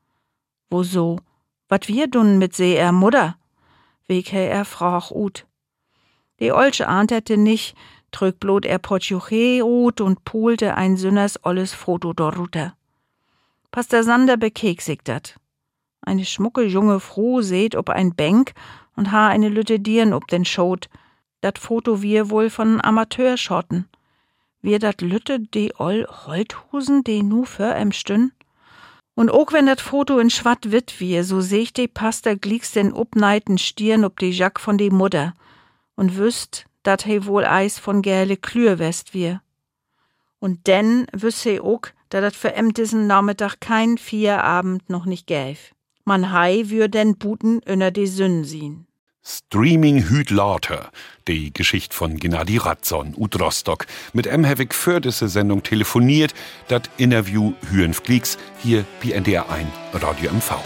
Wo so, wat wir dun mit seh er Mutter? Weg er frach ut. Die Olsche ahntete nicht, trüg blot er Potjuche ut und pulte ein Sünners olles Foto dorunter. Pastor Sander bekeksigt dat. Eine schmucke junge Frau seht ob ein Bänk und ha eine Lütte Dirn ob den Schot. Dat Foto wir wohl von Amateurschotten. Wir dat Lütte die oll Holthusen, die nu für stünn. Und auch wenn dat Foto in schwatt-witt wir, so seh ich die Pastor glieks den upneiten Stirn ob die Jack von die Mutter. Und wüsst, dat he wohl Eis von gäle Klürwest wir. Und denn wüsst he auch, da dat für diesen Nachmittag kein Abend noch nicht gäf. Man hei wür den Buten inner die Sünn sehen. Streaming hüt later, die Geschichte von Gennady Ratzon ut Rostock. Mit habe ich für diese Sendung telefoniert, dat Interview hüren flieks hier bei NDR 1 Radio MV.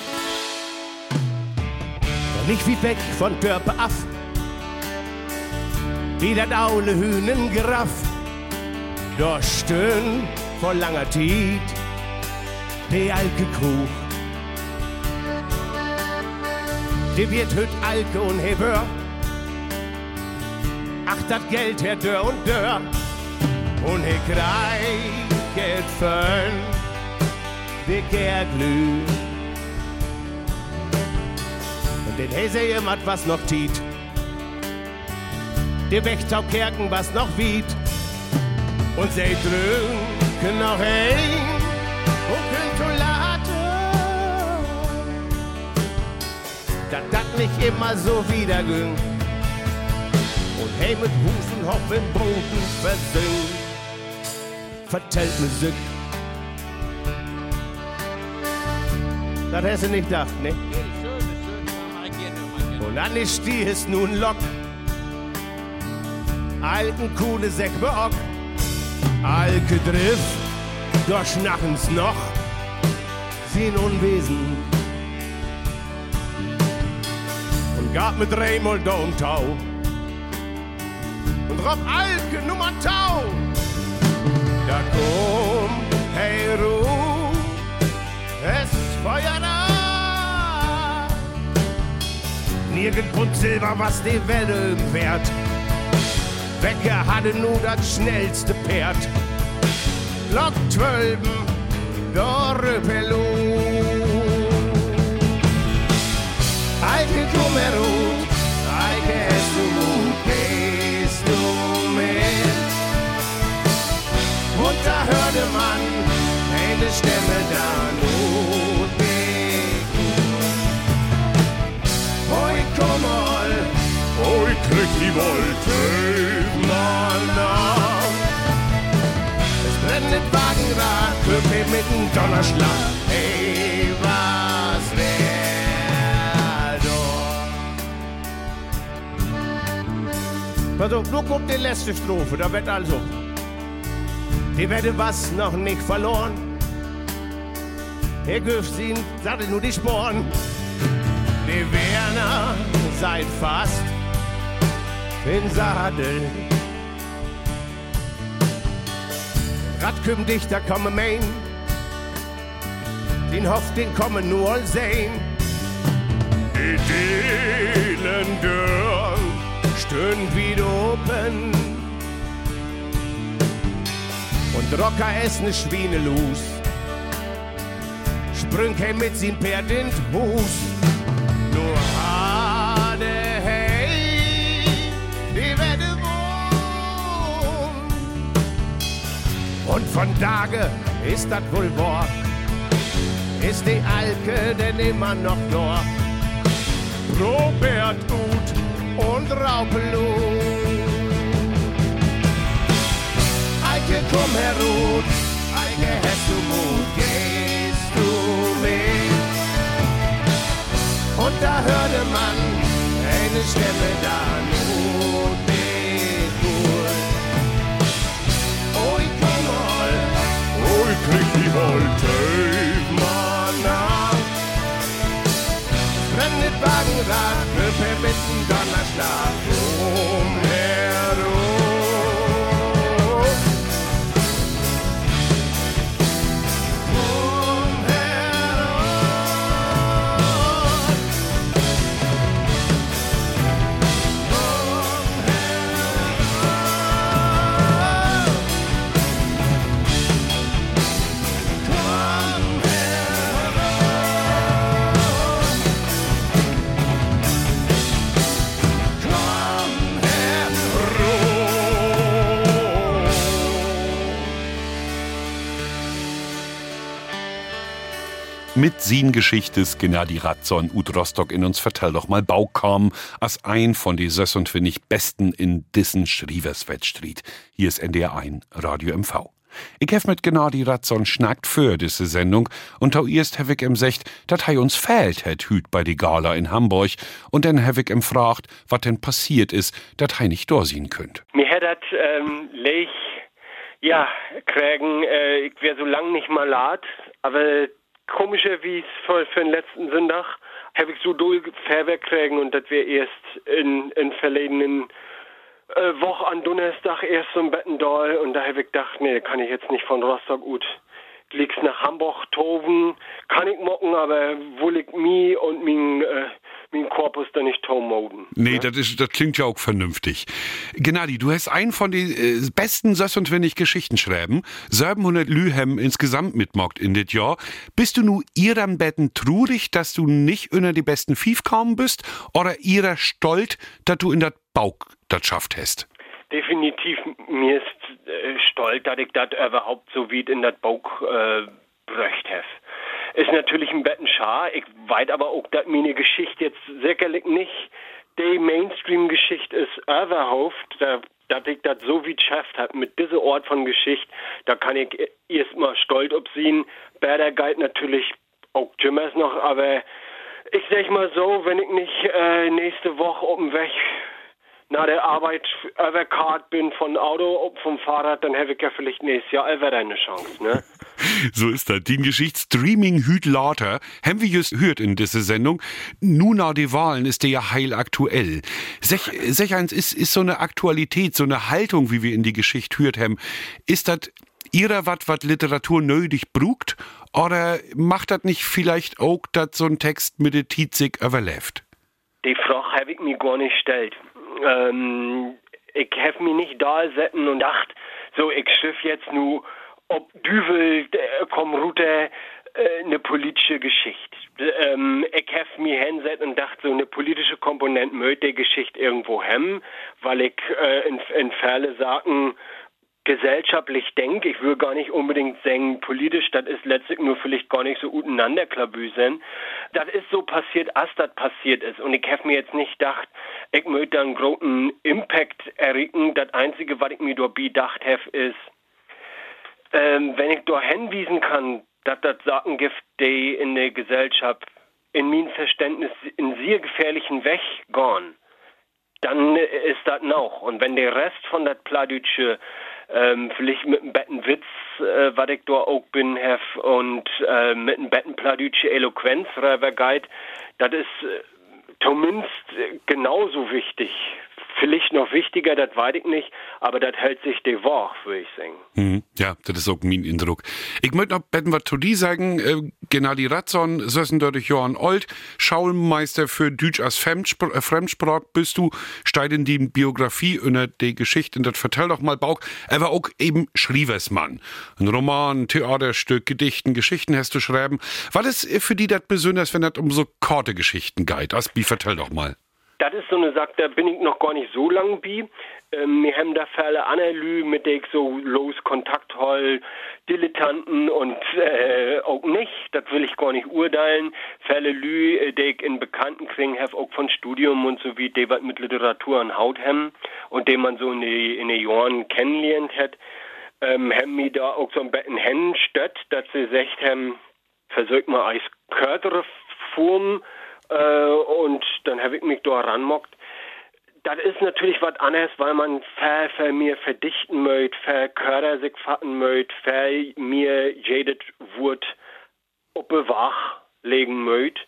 Nicht wie weg von Törpe af, wie dat aule Hühnen graff, da stön vor langer Tiet, die alke Kuh. Die wird hüt Alke und Hebör. Ach, dat Geld her Dörr und Dörr. Und he kreiget fön, wie Gerglü. Und den he se mat was noch tiet. Die Wächtau Kerken was noch wiet. Und se drünken noch ein und Küntolate. Dat nicht immer so wieder ging. Und hey mit Husen hopp im Boden versüngt. Vertellt mir Sück. Das hast du nicht gedacht, ne? Und dann ist die ist nun Lock. Alten coole Säckbeock. Alke Drift, doch nachens noch. Sehen Unwesen. Gab mit Reimol Domtau und Rob Alke Nummer Tau. Da komm, hey Ruh, es Feuer da. Nirgend Pfund Silber, was die Welle im Wert. Wecker hatte nur das schnellste Pferd. Glock 12, Dorpelu. Alke Kummerut, Alke hast du, gehst du mit. Und da hörte man eine Stimme da nur beten. Hoi komm mal, hoi krieg die Wolte, mal nach. Es brennt nicht Wagenrad, Köpfe mit dem Donnerschlag. Hey, was wär? Pass auf, nur kommt die letzte Strophe, da wird also. Die werde was noch nicht verloren. Herr Göfsin sagte nur die Sporen. Die Werner seid fast in Sadel. Radküm Dichter komme Main. Den hofft, den kommen nur sehen. Die Dielen Dörn stünd wieder oben. Und Rocker essen ne Schweinelus, sprüng heim mit sin Pferd in Hus. Nur hade hey, die werde wohn. Und von Tage ist dat wohl wahr, ist die Alke denn immer noch da. Robert Gut und Raupelung. Eike, komm herut, Eike, hast du Mut, gehst du mit? Und da hörte man eine Stimme da, nur nicht gut. Oh, ich komm mal, oh, ich krieg die Holte, Mann, Rennet Wagenrad, Köpe mit dem Donnerschlag, herum. Mit sin Geschichtes Gennady Ratzon ut Rostock in uns vertell doch mal Baukam als ein von die 26 Besten in dissen Schrieverswett-Street. Hier ist NDR 1 Radio MV. Ich hef mit Gennady Ratzon schnackt für diese Sendung und auch erst hab ich ihm gesagt, dat hei uns fehlt het hüt bei die Gala in Hamburg und dann hab ich ihm fragt, wat denn passiert ist, dat hei nicht dorsehen könnt. Mir hätt dat Lech, ja, kriegen, ich wär so lang nicht mal lad, aber komischer wie es für den letzten Sonntag habe ich so doll Fährwerk kriegen und das wir erst in verledenen Woche an Donnerstag erst so im Bettendal und da habe ich gedacht, nee, kann ich jetzt nicht von Rostock gut. Lieg's nach Hamburg, Toven, kann ich mocken, aber wo liegt mi und mein Korpus da nicht tomoden. Nee, ja? Das klingt ja auch vernünftig. Gennady, du hast einen von den besten 26 Geschichten schreiben, 700 Lühem insgesamt mitmockt in das Jahr. Bist du nu ihrem Betten trurig, dass du nicht unter die besten Fief kaum bist, oder ihrer stolz, dass du in dat Bauch dat schafft hast? Definitiv, mir ist stolz, dass ich das überhaupt so weit in das Bauch bröcht habe. Ist natürlich ein Betten schar. Ich weiß aber auch, dass meine Geschichte jetzt sicherlich nicht die Mainstream-Geschichte ist überhaupt, dass ich das so weit geschafft habe mit diesem Ort von Geschichte. Da kann ich erstmal stolz obsehen. Berder Guide natürlich auch Jimmers noch, aber ich sag mal so, wenn ich nicht nächste Woche auf dem Weg nach der Arbeit überkart bin von Auto, vom Fahrrad, dann habe ich ja vielleicht nächstes Jahr wieder eine Chance, ne? So ist das. Die Geschichte Streaming hüt later, haben wir just hört in dieser Sendung. Nun nach die Wahlen ist der ja heil aktuell. Sech eins ist so eine Aktualität, so eine Haltung, wie wir in die Geschichte hört haben. Ist das ihrer wat Literatur nötig brugt? Oder macht das nicht vielleicht auch, dass so ein Text mit der Tizig überlebt? Die Frage habe ich mir gar nicht gestellt. Ich habe mich nicht da gesessen und dachte, so, ich schrift jetzt nur, ob Düvel, komm Rute, eine politische Geschichte. Ich habe mich hingesetzt und dachte, so eine politische Komponente möchte die Geschichte irgendwo haben, weil ich in Fälle sagen, gesellschaftlich denke, ich will gar nicht unbedingt sagen, politisch, das ist letztlich nur vielleicht gar nicht so untereinander klabüsen. Das ist so passiert, als das passiert ist. Und ich habe mir jetzt nicht gedacht, ich möchte einen großen Impact erregen. Das Einzige, was ich mir dabei gedacht habe, ist, wenn ich da hinwiesen kann, dass das Sachen gibt, die in der Gesellschaft in meinem Verständnis in sehr gefährlichen Weg gehen, dann ist das noch. Und wenn der Rest von das Pladütsche vielleicht mit einem Bettenwitz, was ich da auch bin, hef, und mit einem Bettenpladütsche Eloquenz, geht, das ist zumindest genauso wichtig vielleicht noch wichtiger, das weiß ich nicht, aber das hält sich die Woche, würde ich sagen. Ja, das ist auch mein Eindruck. Ich möchte noch betten was zu dir sagen. Gennady Ratzon, 36 Jahren alt, Schaulmeister für Deutsch als Fremdsprach bist du, steigt in die Biografie unter die Geschichte, das vertell doch mal Bauch. Er war auch eben Schrieversmann. Ein Roman, Theaterstück, Gedichten, Geschichten hast du schreiben. Was ist für die das besonders, wenn das um so korte Geschichten geht? Aspi, vertell doch mal. Das ist so eine Sache, da bin ich noch gar nicht so lang bei. Wir haben da Fälle Analy, mit denen ich so los Kontakt hol, Dilettanten und auch nicht, das will ich gar nicht urteilen. Fälle Lü, die ich in Bekannten kriegen, habe auch von Studium und so wie, die was mit Literatur an Haut haben und den man so in den Jahren kennenlernt hat, haben mir da auch so ein bisschen Händen stött, dass sie gesagt haben, versucht mal als kürzere Form, und dann habe ich mich da ranmockt. Das ist natürlich was anderes, weil man für mir verdichten möcht, für Körder sich fatten möcht, für mir jedes Wort wach legen möcht.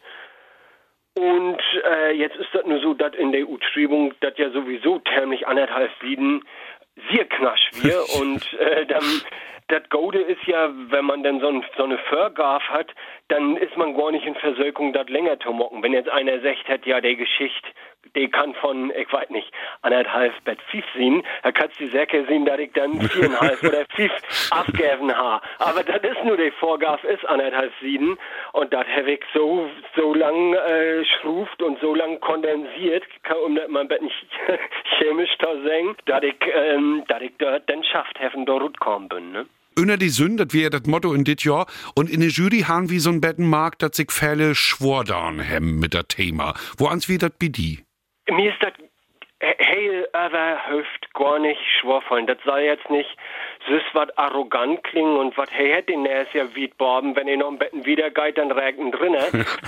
Und jetzt ist das nur so, dass in der Utschreibung das ja sowieso tämlich 1,5 Sieden sehr knasch wir und dann das Gode ist ja, wenn man dann so eine Vorgabe hat, dann ist man gar nicht in Versökung, das länger zu mocken. Wenn jetzt einer sagt hat, ja, die Geschichte, die kann von, ich weiß nicht, 1,5 bis 5 sehen, da kannst du die Säcke sehen, dass ich dann 4,5 oder 5 abgeben habe. Aber das ist nur die Vorgabe, ist 1,5 Sieden und das habe ich so lang schruft und so lang kondensiert, um das mal ein bisschen chemisch zu sagen, dass ich dort dann schafft, heffen da rutkommen bin, ne? Unter die Sünde, das wäre das Motto in dit Jahr. Und in der Jury haben wir so ein Bettenmarkt, dass sich Fälle schwordan haben mit das Thema. Wo ans wie das bei die? Mir ist das heil hilft gar nicht schworvollen. Das soll jetzt nicht süß was arrogant klingen und was hey hätte den ist ja wie Borben, wenn ihr noch ein Betten wieder geht, dann regnen drinne.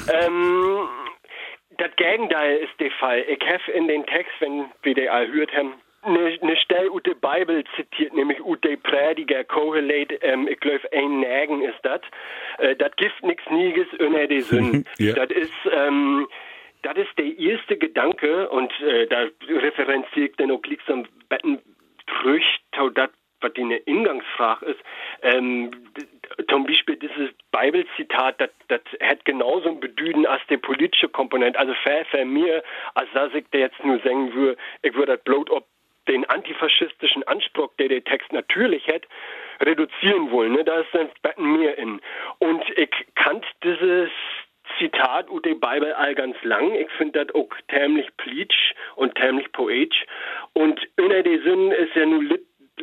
Das Gegenteil ist der Fall. Ich habe in den Text, wenn wir den all hört haben, eine Stelle aus der Bibel zitiert, nämlich aus der Prediger Kohelet, ich glaube, ein Nägen ist das. Das gibt nichts Nieges unter die Sünden. Ja. Das ist der erste Gedanke und da referenziert dann auch liegt so ein Betten durch, das, was die eine Ingangsfrage ist. Zum Beispiel dieses Bibelzitat, das hat genauso ein Bedüden als die politische Komponente. Also für mir, als dass ich jetzt nur sagen würde, ich würde das bloß ob den antifaschistischen Anspruch, der Text natürlich hat, reduzieren wollen. Ne? Da ist dann Betten mir in. Und ich kannte dieses Zitat aus der Bibel all ganz lang. Ich finde das auch tämlich pleitsch und tämlich poetisch. Und unter die Sünden ist ja nur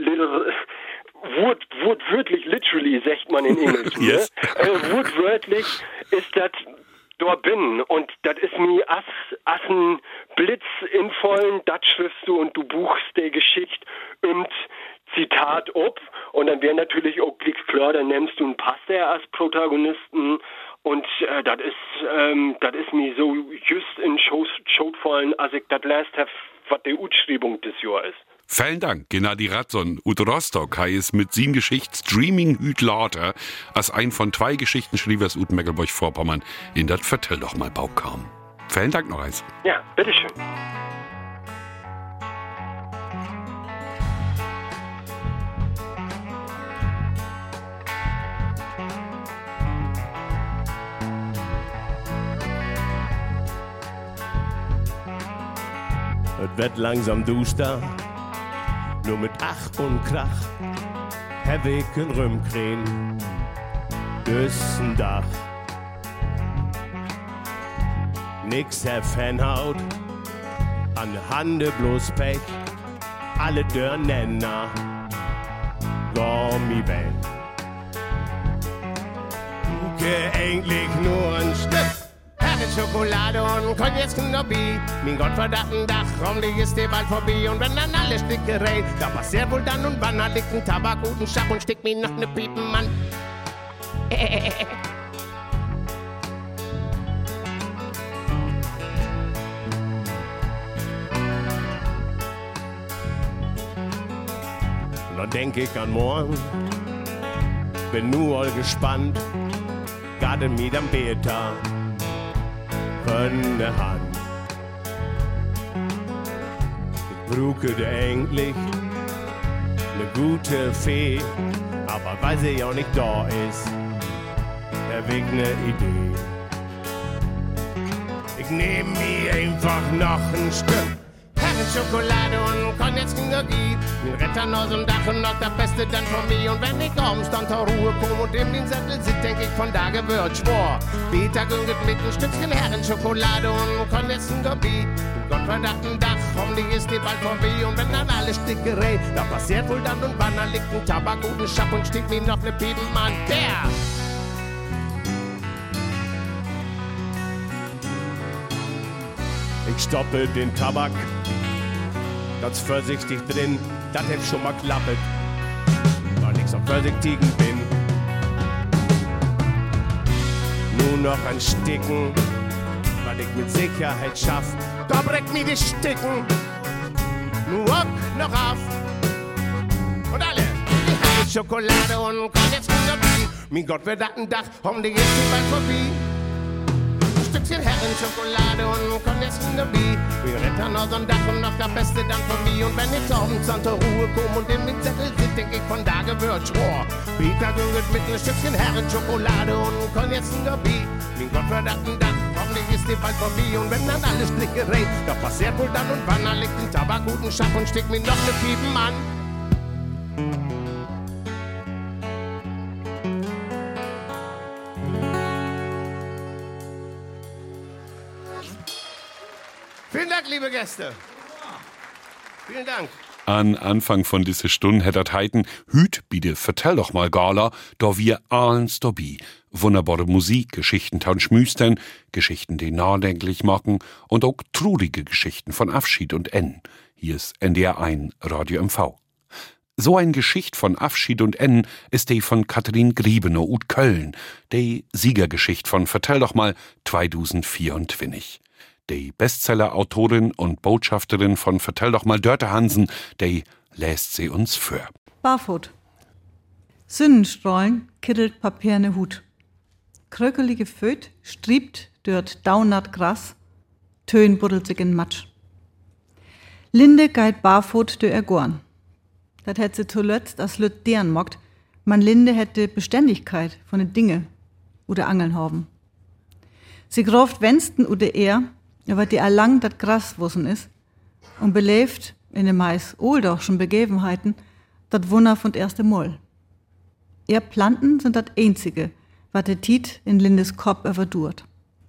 wortwörtlich, literally, sagt man in Englisch. Yes. Wortwörtlich ist das da bin und das ist mir ein Blitz in vollen, das schriftst du und du buchst die Geschichte und Zitat ob und dann wäre natürlich auch klar, dann nimmst du einen Pastor als Protagonisten und das ist mir so just in Schot fallen, als ich das lest habe, was die Utschreibung des Jahres ist. Vielen Dank, Gennady Ratzon ut Rostock, ist mit sin Geschicht Streaming hüt later, als ein von 2 Geschichten schriebers ut Mecklenburg-Vorpommern in dat Vertell doch mal Bauch kam. Vielen Dank noch eins. Ja, bitteschön. Es wird langsam duster. Nur mit Ach und Krach hab ich ein Rümmkrähen düssen Dach. Nix hab Fanhaut, an Hande bloß Pech, alle Dörrnenner, Gommi weg. Eigentlich nur ein Stück. Schokolade und Cognac-Knobby. Mein gottverdammten Dach, hoffentlich ist der bald vorbei. Und wenn dann alle Stickerei, da passiert wohl dann und wann, da liegt ein Tabak, guten Schach und steckt mir noch ne Piepenmann. Und dann denk ich an morgen, bin nur all gespannt, gerade mit am Beta. Hand. brauche eigentlich eine gute Fee, aber weil sie ja nicht da ist, erweckt eine Idee. Ich nehm mir einfach noch ein Stück Schokolade und Cognac-Energie. Min Retter aus dem Dach und noch der Beste dann von mir. Und wenn ich abends dann zur Ruhe komm und in den Sattel sitz, denk ich von da gewürzt schwor. Peter günget mit ein Stückchen Herrenschokolade und Cognac-Energie. Gottverdammten Dach, hoffentlich ist die bald vorbei. Und wenn dann alle Stickerei, da passiert wohl dann und wann, da liegt ein Tabak, guten Schapp und steht mir noch ne Piepenmann. Der! Ich stoppe den Tabak ganz vorsichtig drin, das hab schon mal klappet, weil ich so vorsichtig bin. Nur noch ein Sticken, weil ich mit Sicherheit schaff, da breckt mir die Sticken. Nur noch auf. Und alle, die heiße Schokolade und Cognac-Energie. Mein Gott, wer dat ein Dach, hoffentlich ist die bald vorbei. Stückchen Herrenschokolade und Cognac-Energie. Wir retten aus dem Dach und noch der Beste dann von mir. Und wenn ich abends an der Ruhe komm und in den Zettel sitz, denk ich von da gewürzt rohr. Peter günget mit einem Stückchen Herrenschokolade und Cognac-Energie. Mein Gott, verdammten Dach, hoffentlich ist die bald vorbei. Und wenn dann alles Blickerei, da passiert wohl dann und wann, da liegt ein Tabak, guten Schaff und steckt mir noch ne Piepen an. Vielen Dank, liebe Gäste. Vielen Dank. An Anfang von dieser Stunde hättet heiten, hüt bitte, vertell doch mal Gala, da wir allens dabei. Wunderbare Musik, Geschichten taun schmüstern, Geschichten, die nachdenklich machen und auch trudige Geschichten von Abschied und N. Hier ist NDR1 Radio MV. So ein Geschicht von Abschied und N ist die von Katrin Griebenow ut Köln, die Siegergeschicht von Vertell doch mal 2024. Die Bestseller-Autorin und Botschafterin von Vertell doch mal Dörte Hansen, die lässt sie uns für. Barfut. Sonnenstrahlen kittelt papierne Hut. Krökelige Föt striebt dort daunert Gras, Tön buddelt sich in Matsch. Linde geit barfut dö Gorn. Dat hätt sie zuletzt as Lüt deren mockt, man Linde hätte Beständigkeit von den Dinge oder Angeln haben. Sie groft Wensten oder aber die allang dat Gras wussen is und belebt in den meist oldorschen Begebenheiten dat Wunder von erste Moll. Ihr Planten sind dat einzige, wat der Tiet in Lindes Kopf überdurt.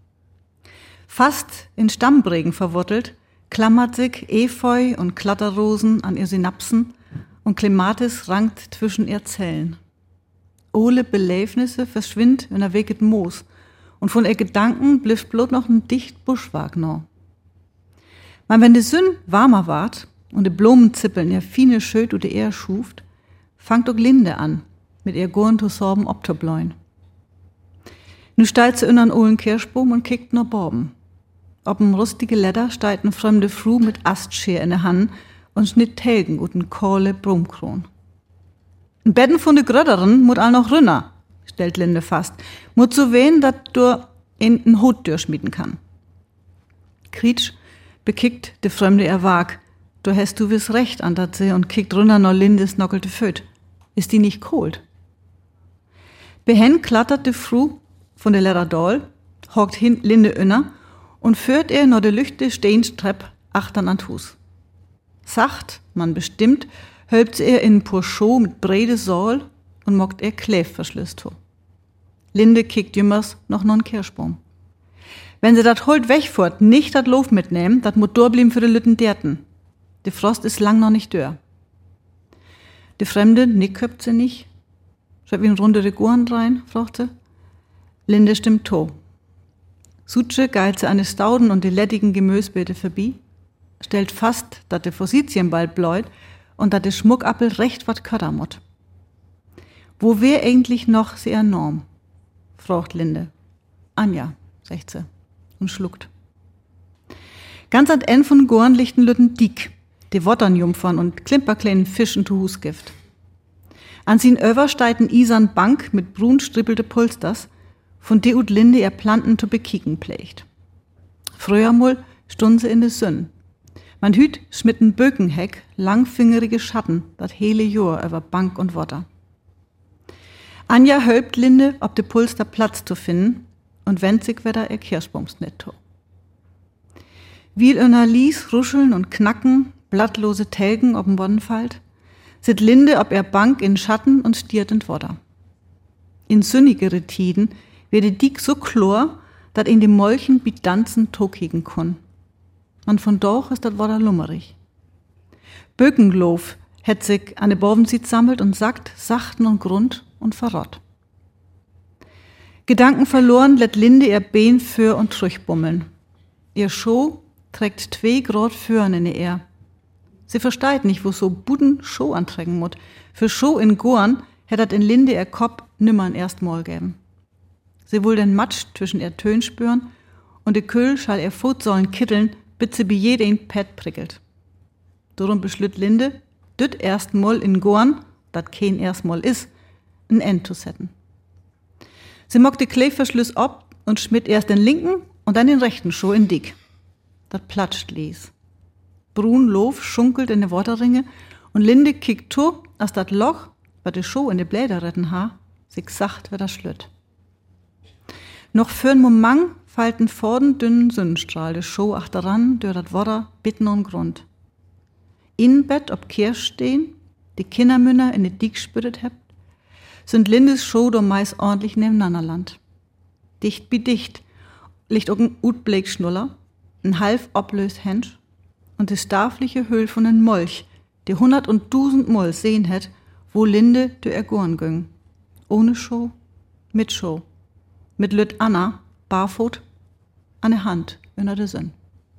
Fast in Stammbregen verwurzelt, klammert sich Efeu und Klatterrosen an ihr Synapsen und Klematis rankt zwischen ihr Zellen. Ole Beläfnisse verschwindt in der Weget Moos und von ihr Gedanken blieb bloß noch ein dicht Buschwag noch. Man, wenn die Sünn warmer ward und die Blumenzippeln ihr fine Schöt oder eher schuft, fangt auch Linde an, mit ihr Gorn zu sorben obtobleun. Nu steigt sie in an ohlen Kirschbaum und kickt nur Borben. Ob'm rustige Leder steigt ne fremde Fru mit Astscheer in der Hand und schnitt Telgen und n Kohle Brumkron. Ein Betten von de Gröderen mut all noch rünner, stellt Linde fast, mut so wen, dat du in n Hut durchschmieden kann. Krietsch bekickt de Fremde erwag, du hast du wiss recht an dat se und kickt runter no Lindes nockelte Föt. Ist die nicht kold? Behen klattert de Fru von der Leder Doll, hockt hin Linde inner und führt er no de lüchte Steinstrepp achtern an Hus. Sacht, man bestimmt, hölbt sie er in Purchot mit brede Säul und mockt er Kläfverschlüss to. Linde kickt jümmers noch non Kirschbaum. Wenn sie dat Holt wegfuhrt, nicht dat Lof mitnehmen, dat mut durblieben für de Lütten derten. De Frost ist lang noch nicht dör. De Fremde nickt sie nicht. Schreib ihn runde de Gorn rein, fragt sie. Linde stimmt to. Sutsche geilt sie an de Stauden und de lettigen Gemüsbeete vorbei, stellt fast, dat de Fossitien bald bläut und dat de Schmuckappel recht wat ködermut. Wo wär eigentlich noch sie enorm? Fragt Linde. Anja, sagt sie und schluckt. Ganz an End von Gorn lichten Lütten Diek, de Wotternjungfern und klimperkleinen Fischen zu Husgift. An sin Över steiten Isern Bank mit brun strippelte Pulsters, von de ut Linde ihr Planten zu bekicken pflegt. Früher mul stund sie in de Sünn. Man hüt schmitten Bökenheck langfingerige Schatten, dat hele Jahr über Bank und Watter. Anja hölbt Linde, ob de Pulster Platz zu finden, und wendet sich wieder ihr Kirschbaums net to. Wie einer Lies ruscheln und knacken, blattlose Telgen ob'n Boddenfalt, sit Linde ob er Bank in Schatten und stiert in Watter. In sünnigere Tiden werde dick so chlor, dat in dem Molchen wie Danzen tokigen kun. Man von doch ist dat Watter lummerig. Bökenlof hätt sich an de Bovensied sammelt und sagt, sachten und grund und verrott. Gedanken verloren lädt Linde ihr Bein für und trüchbummeln. Ihr Scho trägt 2 Grad Föhren in ihr. Sie versteht nicht, wo so Buden Scho anträgen mut. Für Scho in Gorn hätt in Linde ihr Kopf nimmer'n erstmal geben. Sie will den Matsch zwischen ihr Tön spüren und de Kühl schall ihr Futsollen kitteln, bis sie bei jedem Pet prickelt. Darum beschlütt Linde, düt erstmal in Gorn, dat kein erstmal is, ein End zu setzen. Sie mockt de Kleeverschluss ab und schmidt erst den linken und dann den rechten Schuh in dick. Dat platscht lies. Brun Lof schunkelt in de Waterringe und Linde kickt zu, als dat Loch, wat de Schuh in de Bläder retten ha, sich sacht wieder schlütt. Noch für'n Moment falten vor den dünnen Sonnenstrahl de Schuh achteran durch dat Watter bitten und Grund. In Bett ob Kirsch stehen, die Kindermünner in de Dick spüttet hebt, sind Lindes Schuh do meist ordentlich nebeneinanderland. Dicht bi dicht liegt auch ein Utbleckschnuller, ein halb oblöst Hensch und die starfliche Höhl von den Molch, die 100 und 1000 Moll sehen hätt, wo Linde durch ihr Gorn ging. Ohne Schuh, mit Schuh. Mit Lüt Anna, barfot, an der Hand, unter der Sinn.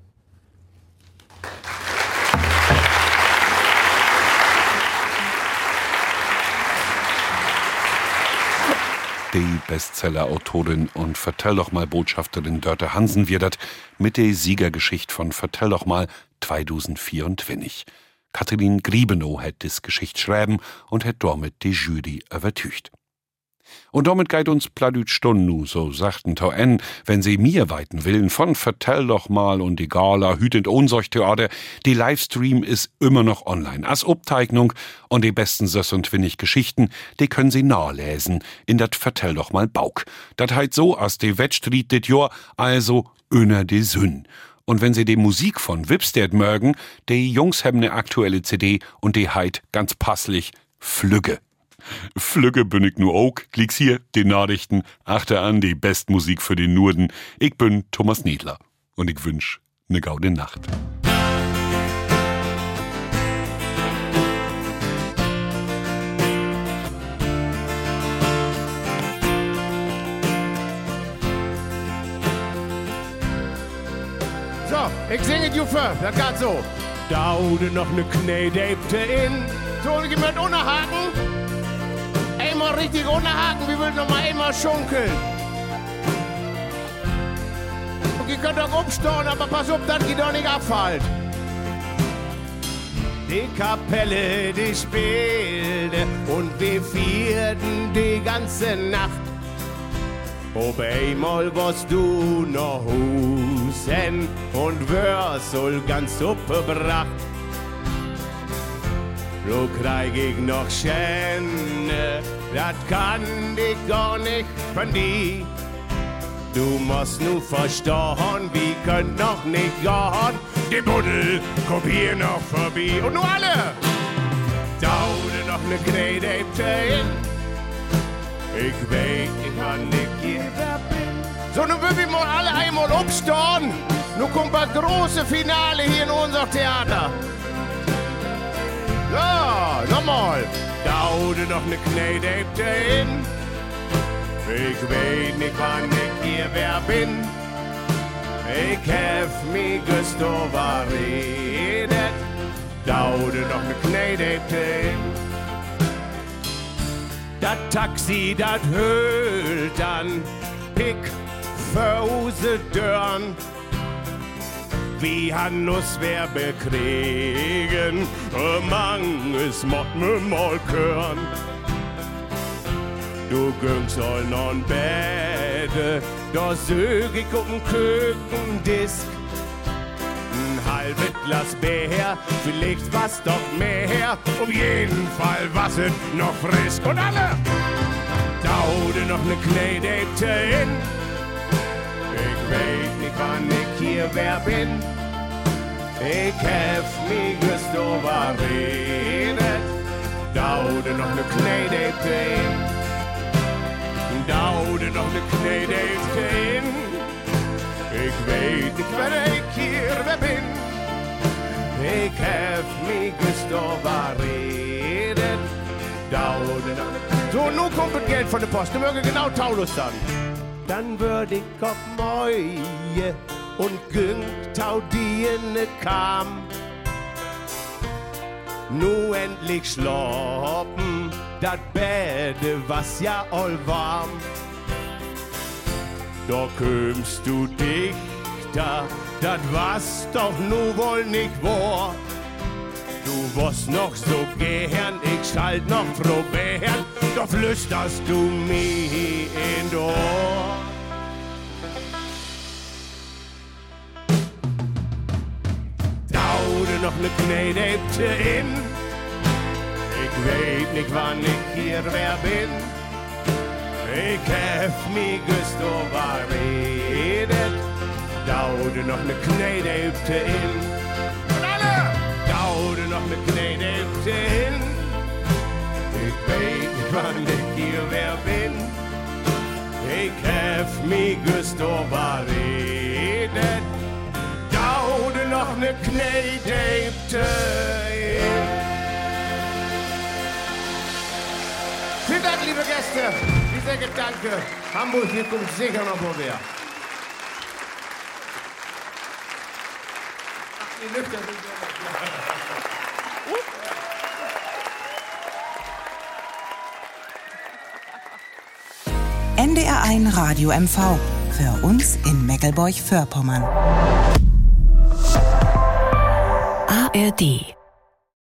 Die Bestseller-Autorin und Vertell doch mal Botschafterin Dörte Hansen wird mit der Siegergeschichte von Vertell doch mal 2024. Katharin Griebenow hat das Geschicht schreiben und hat damit die Jury übertücht. Und damit geht uns Pladüt Stund nu, so sagten Tau N, wenn sie mir weiten willen, von Vertell doch mal und die Gala, hütend Ohnsorgtheater, die Livestream ist immer noch online. Als Obteignung und die besten 26 Geschichten, die können sie nachlesen in dat Vertell doch mal Bauk. Dat heit so, als die Wettstried dit Jahr, also öner de Sünn. Und wenn sie die Musik von Wipstead mögen, die Jungs haben ne aktuelle CD und die heit ganz passlich Flügge. Flügge bin ich nur auch, klicks hier, die Nachrichten, achte an die Bestmusik für den Norden. Ich bin Thomas Niedler und ich wünsch ne gaude Nacht. So, ich singe du für, das geht so. Daude noch ne Kneidäbte in, so ich mit unterhaken. Einmal richtig unterhaken, wir würden noch mal einmal schunkeln. Und ihr könnt auch umstauen, aber pass auf, dass ihr doch nicht abfällt. Die Kapelle, die spielte und wir vierten die ganze Nacht. Ob einmal warst du noch Husen und wirst so ganz uppebracht. So krieg ich noch Schände, das kann ich gar nicht von dir. Du musst nur verstehen, wir können noch nicht gehen. Die Buddel kommt hier noch vorbei. Und nur alle! Daude noch ne Kneidäbte hin. Ich weiß, ich kann nicht hier wer bin. So, nun will wir mal alle einmal aufstehen. Nun kommt das große Finale hier in unser Theater. Ja, nochmal. Daude noch ne Kneidäbte hin. Ich weiß nicht, wann ich hier wer bin. Ich hef mich gestorben redet. Daude noch ne Kneidäbte hin. Das Taxi, das höhlt an Pick für use Dörn. Wie han uns wer bekriegen, mang es mott me mal körn. Du göngs all non Bäde, da sög ich um Kökendisk. halbes Glas Bier, vielleicht was doch mehr. Um jeden Fall was es noch frisch. Und alle, daude noch ne Knedete hin. Ich weiß nicht, wann ich hier wer bin. Ich hef mich gestober redet. Daude noch ne Knedete hin. Daude noch ne Knedete hin. Ich weet nicht, wer ich hier wer bin. Ich hef mich gestorben redet. Daude noch ne. So, nun kommt das Geld von der Post. Du möge genau Taulus sagen. Dann würd ich auf Mäue und güng tau die in ne Kam. Nu endlich schloppen, dat Bäde was ja all warm. Da kümmst du dichter, dat was doch nu wohl nicht wahr. Du warst noch so gern, ich schalt noch probieren, doch flüsterst du mir in d' Ohr. Daude noch ne Knedete in, ich weet nicht, wann ich hier wer bin. Ich hef mich gestorben redet, daude noch ne Knedete in. Und alle, daude noch ne Knedete in. Ich weet nicht, wann ich hier wer bin. Ich hef mich gestorben redet, daude noch ne Knedete in. Vielen Dank, liebe Gäste. Dieser Gedanke, Hamburg, hier kommt sicher noch mal wer. Ach, die Lüfter sind ja NDR1 Radio MV. Für uns in Meckelburg-Vorpommern. ARD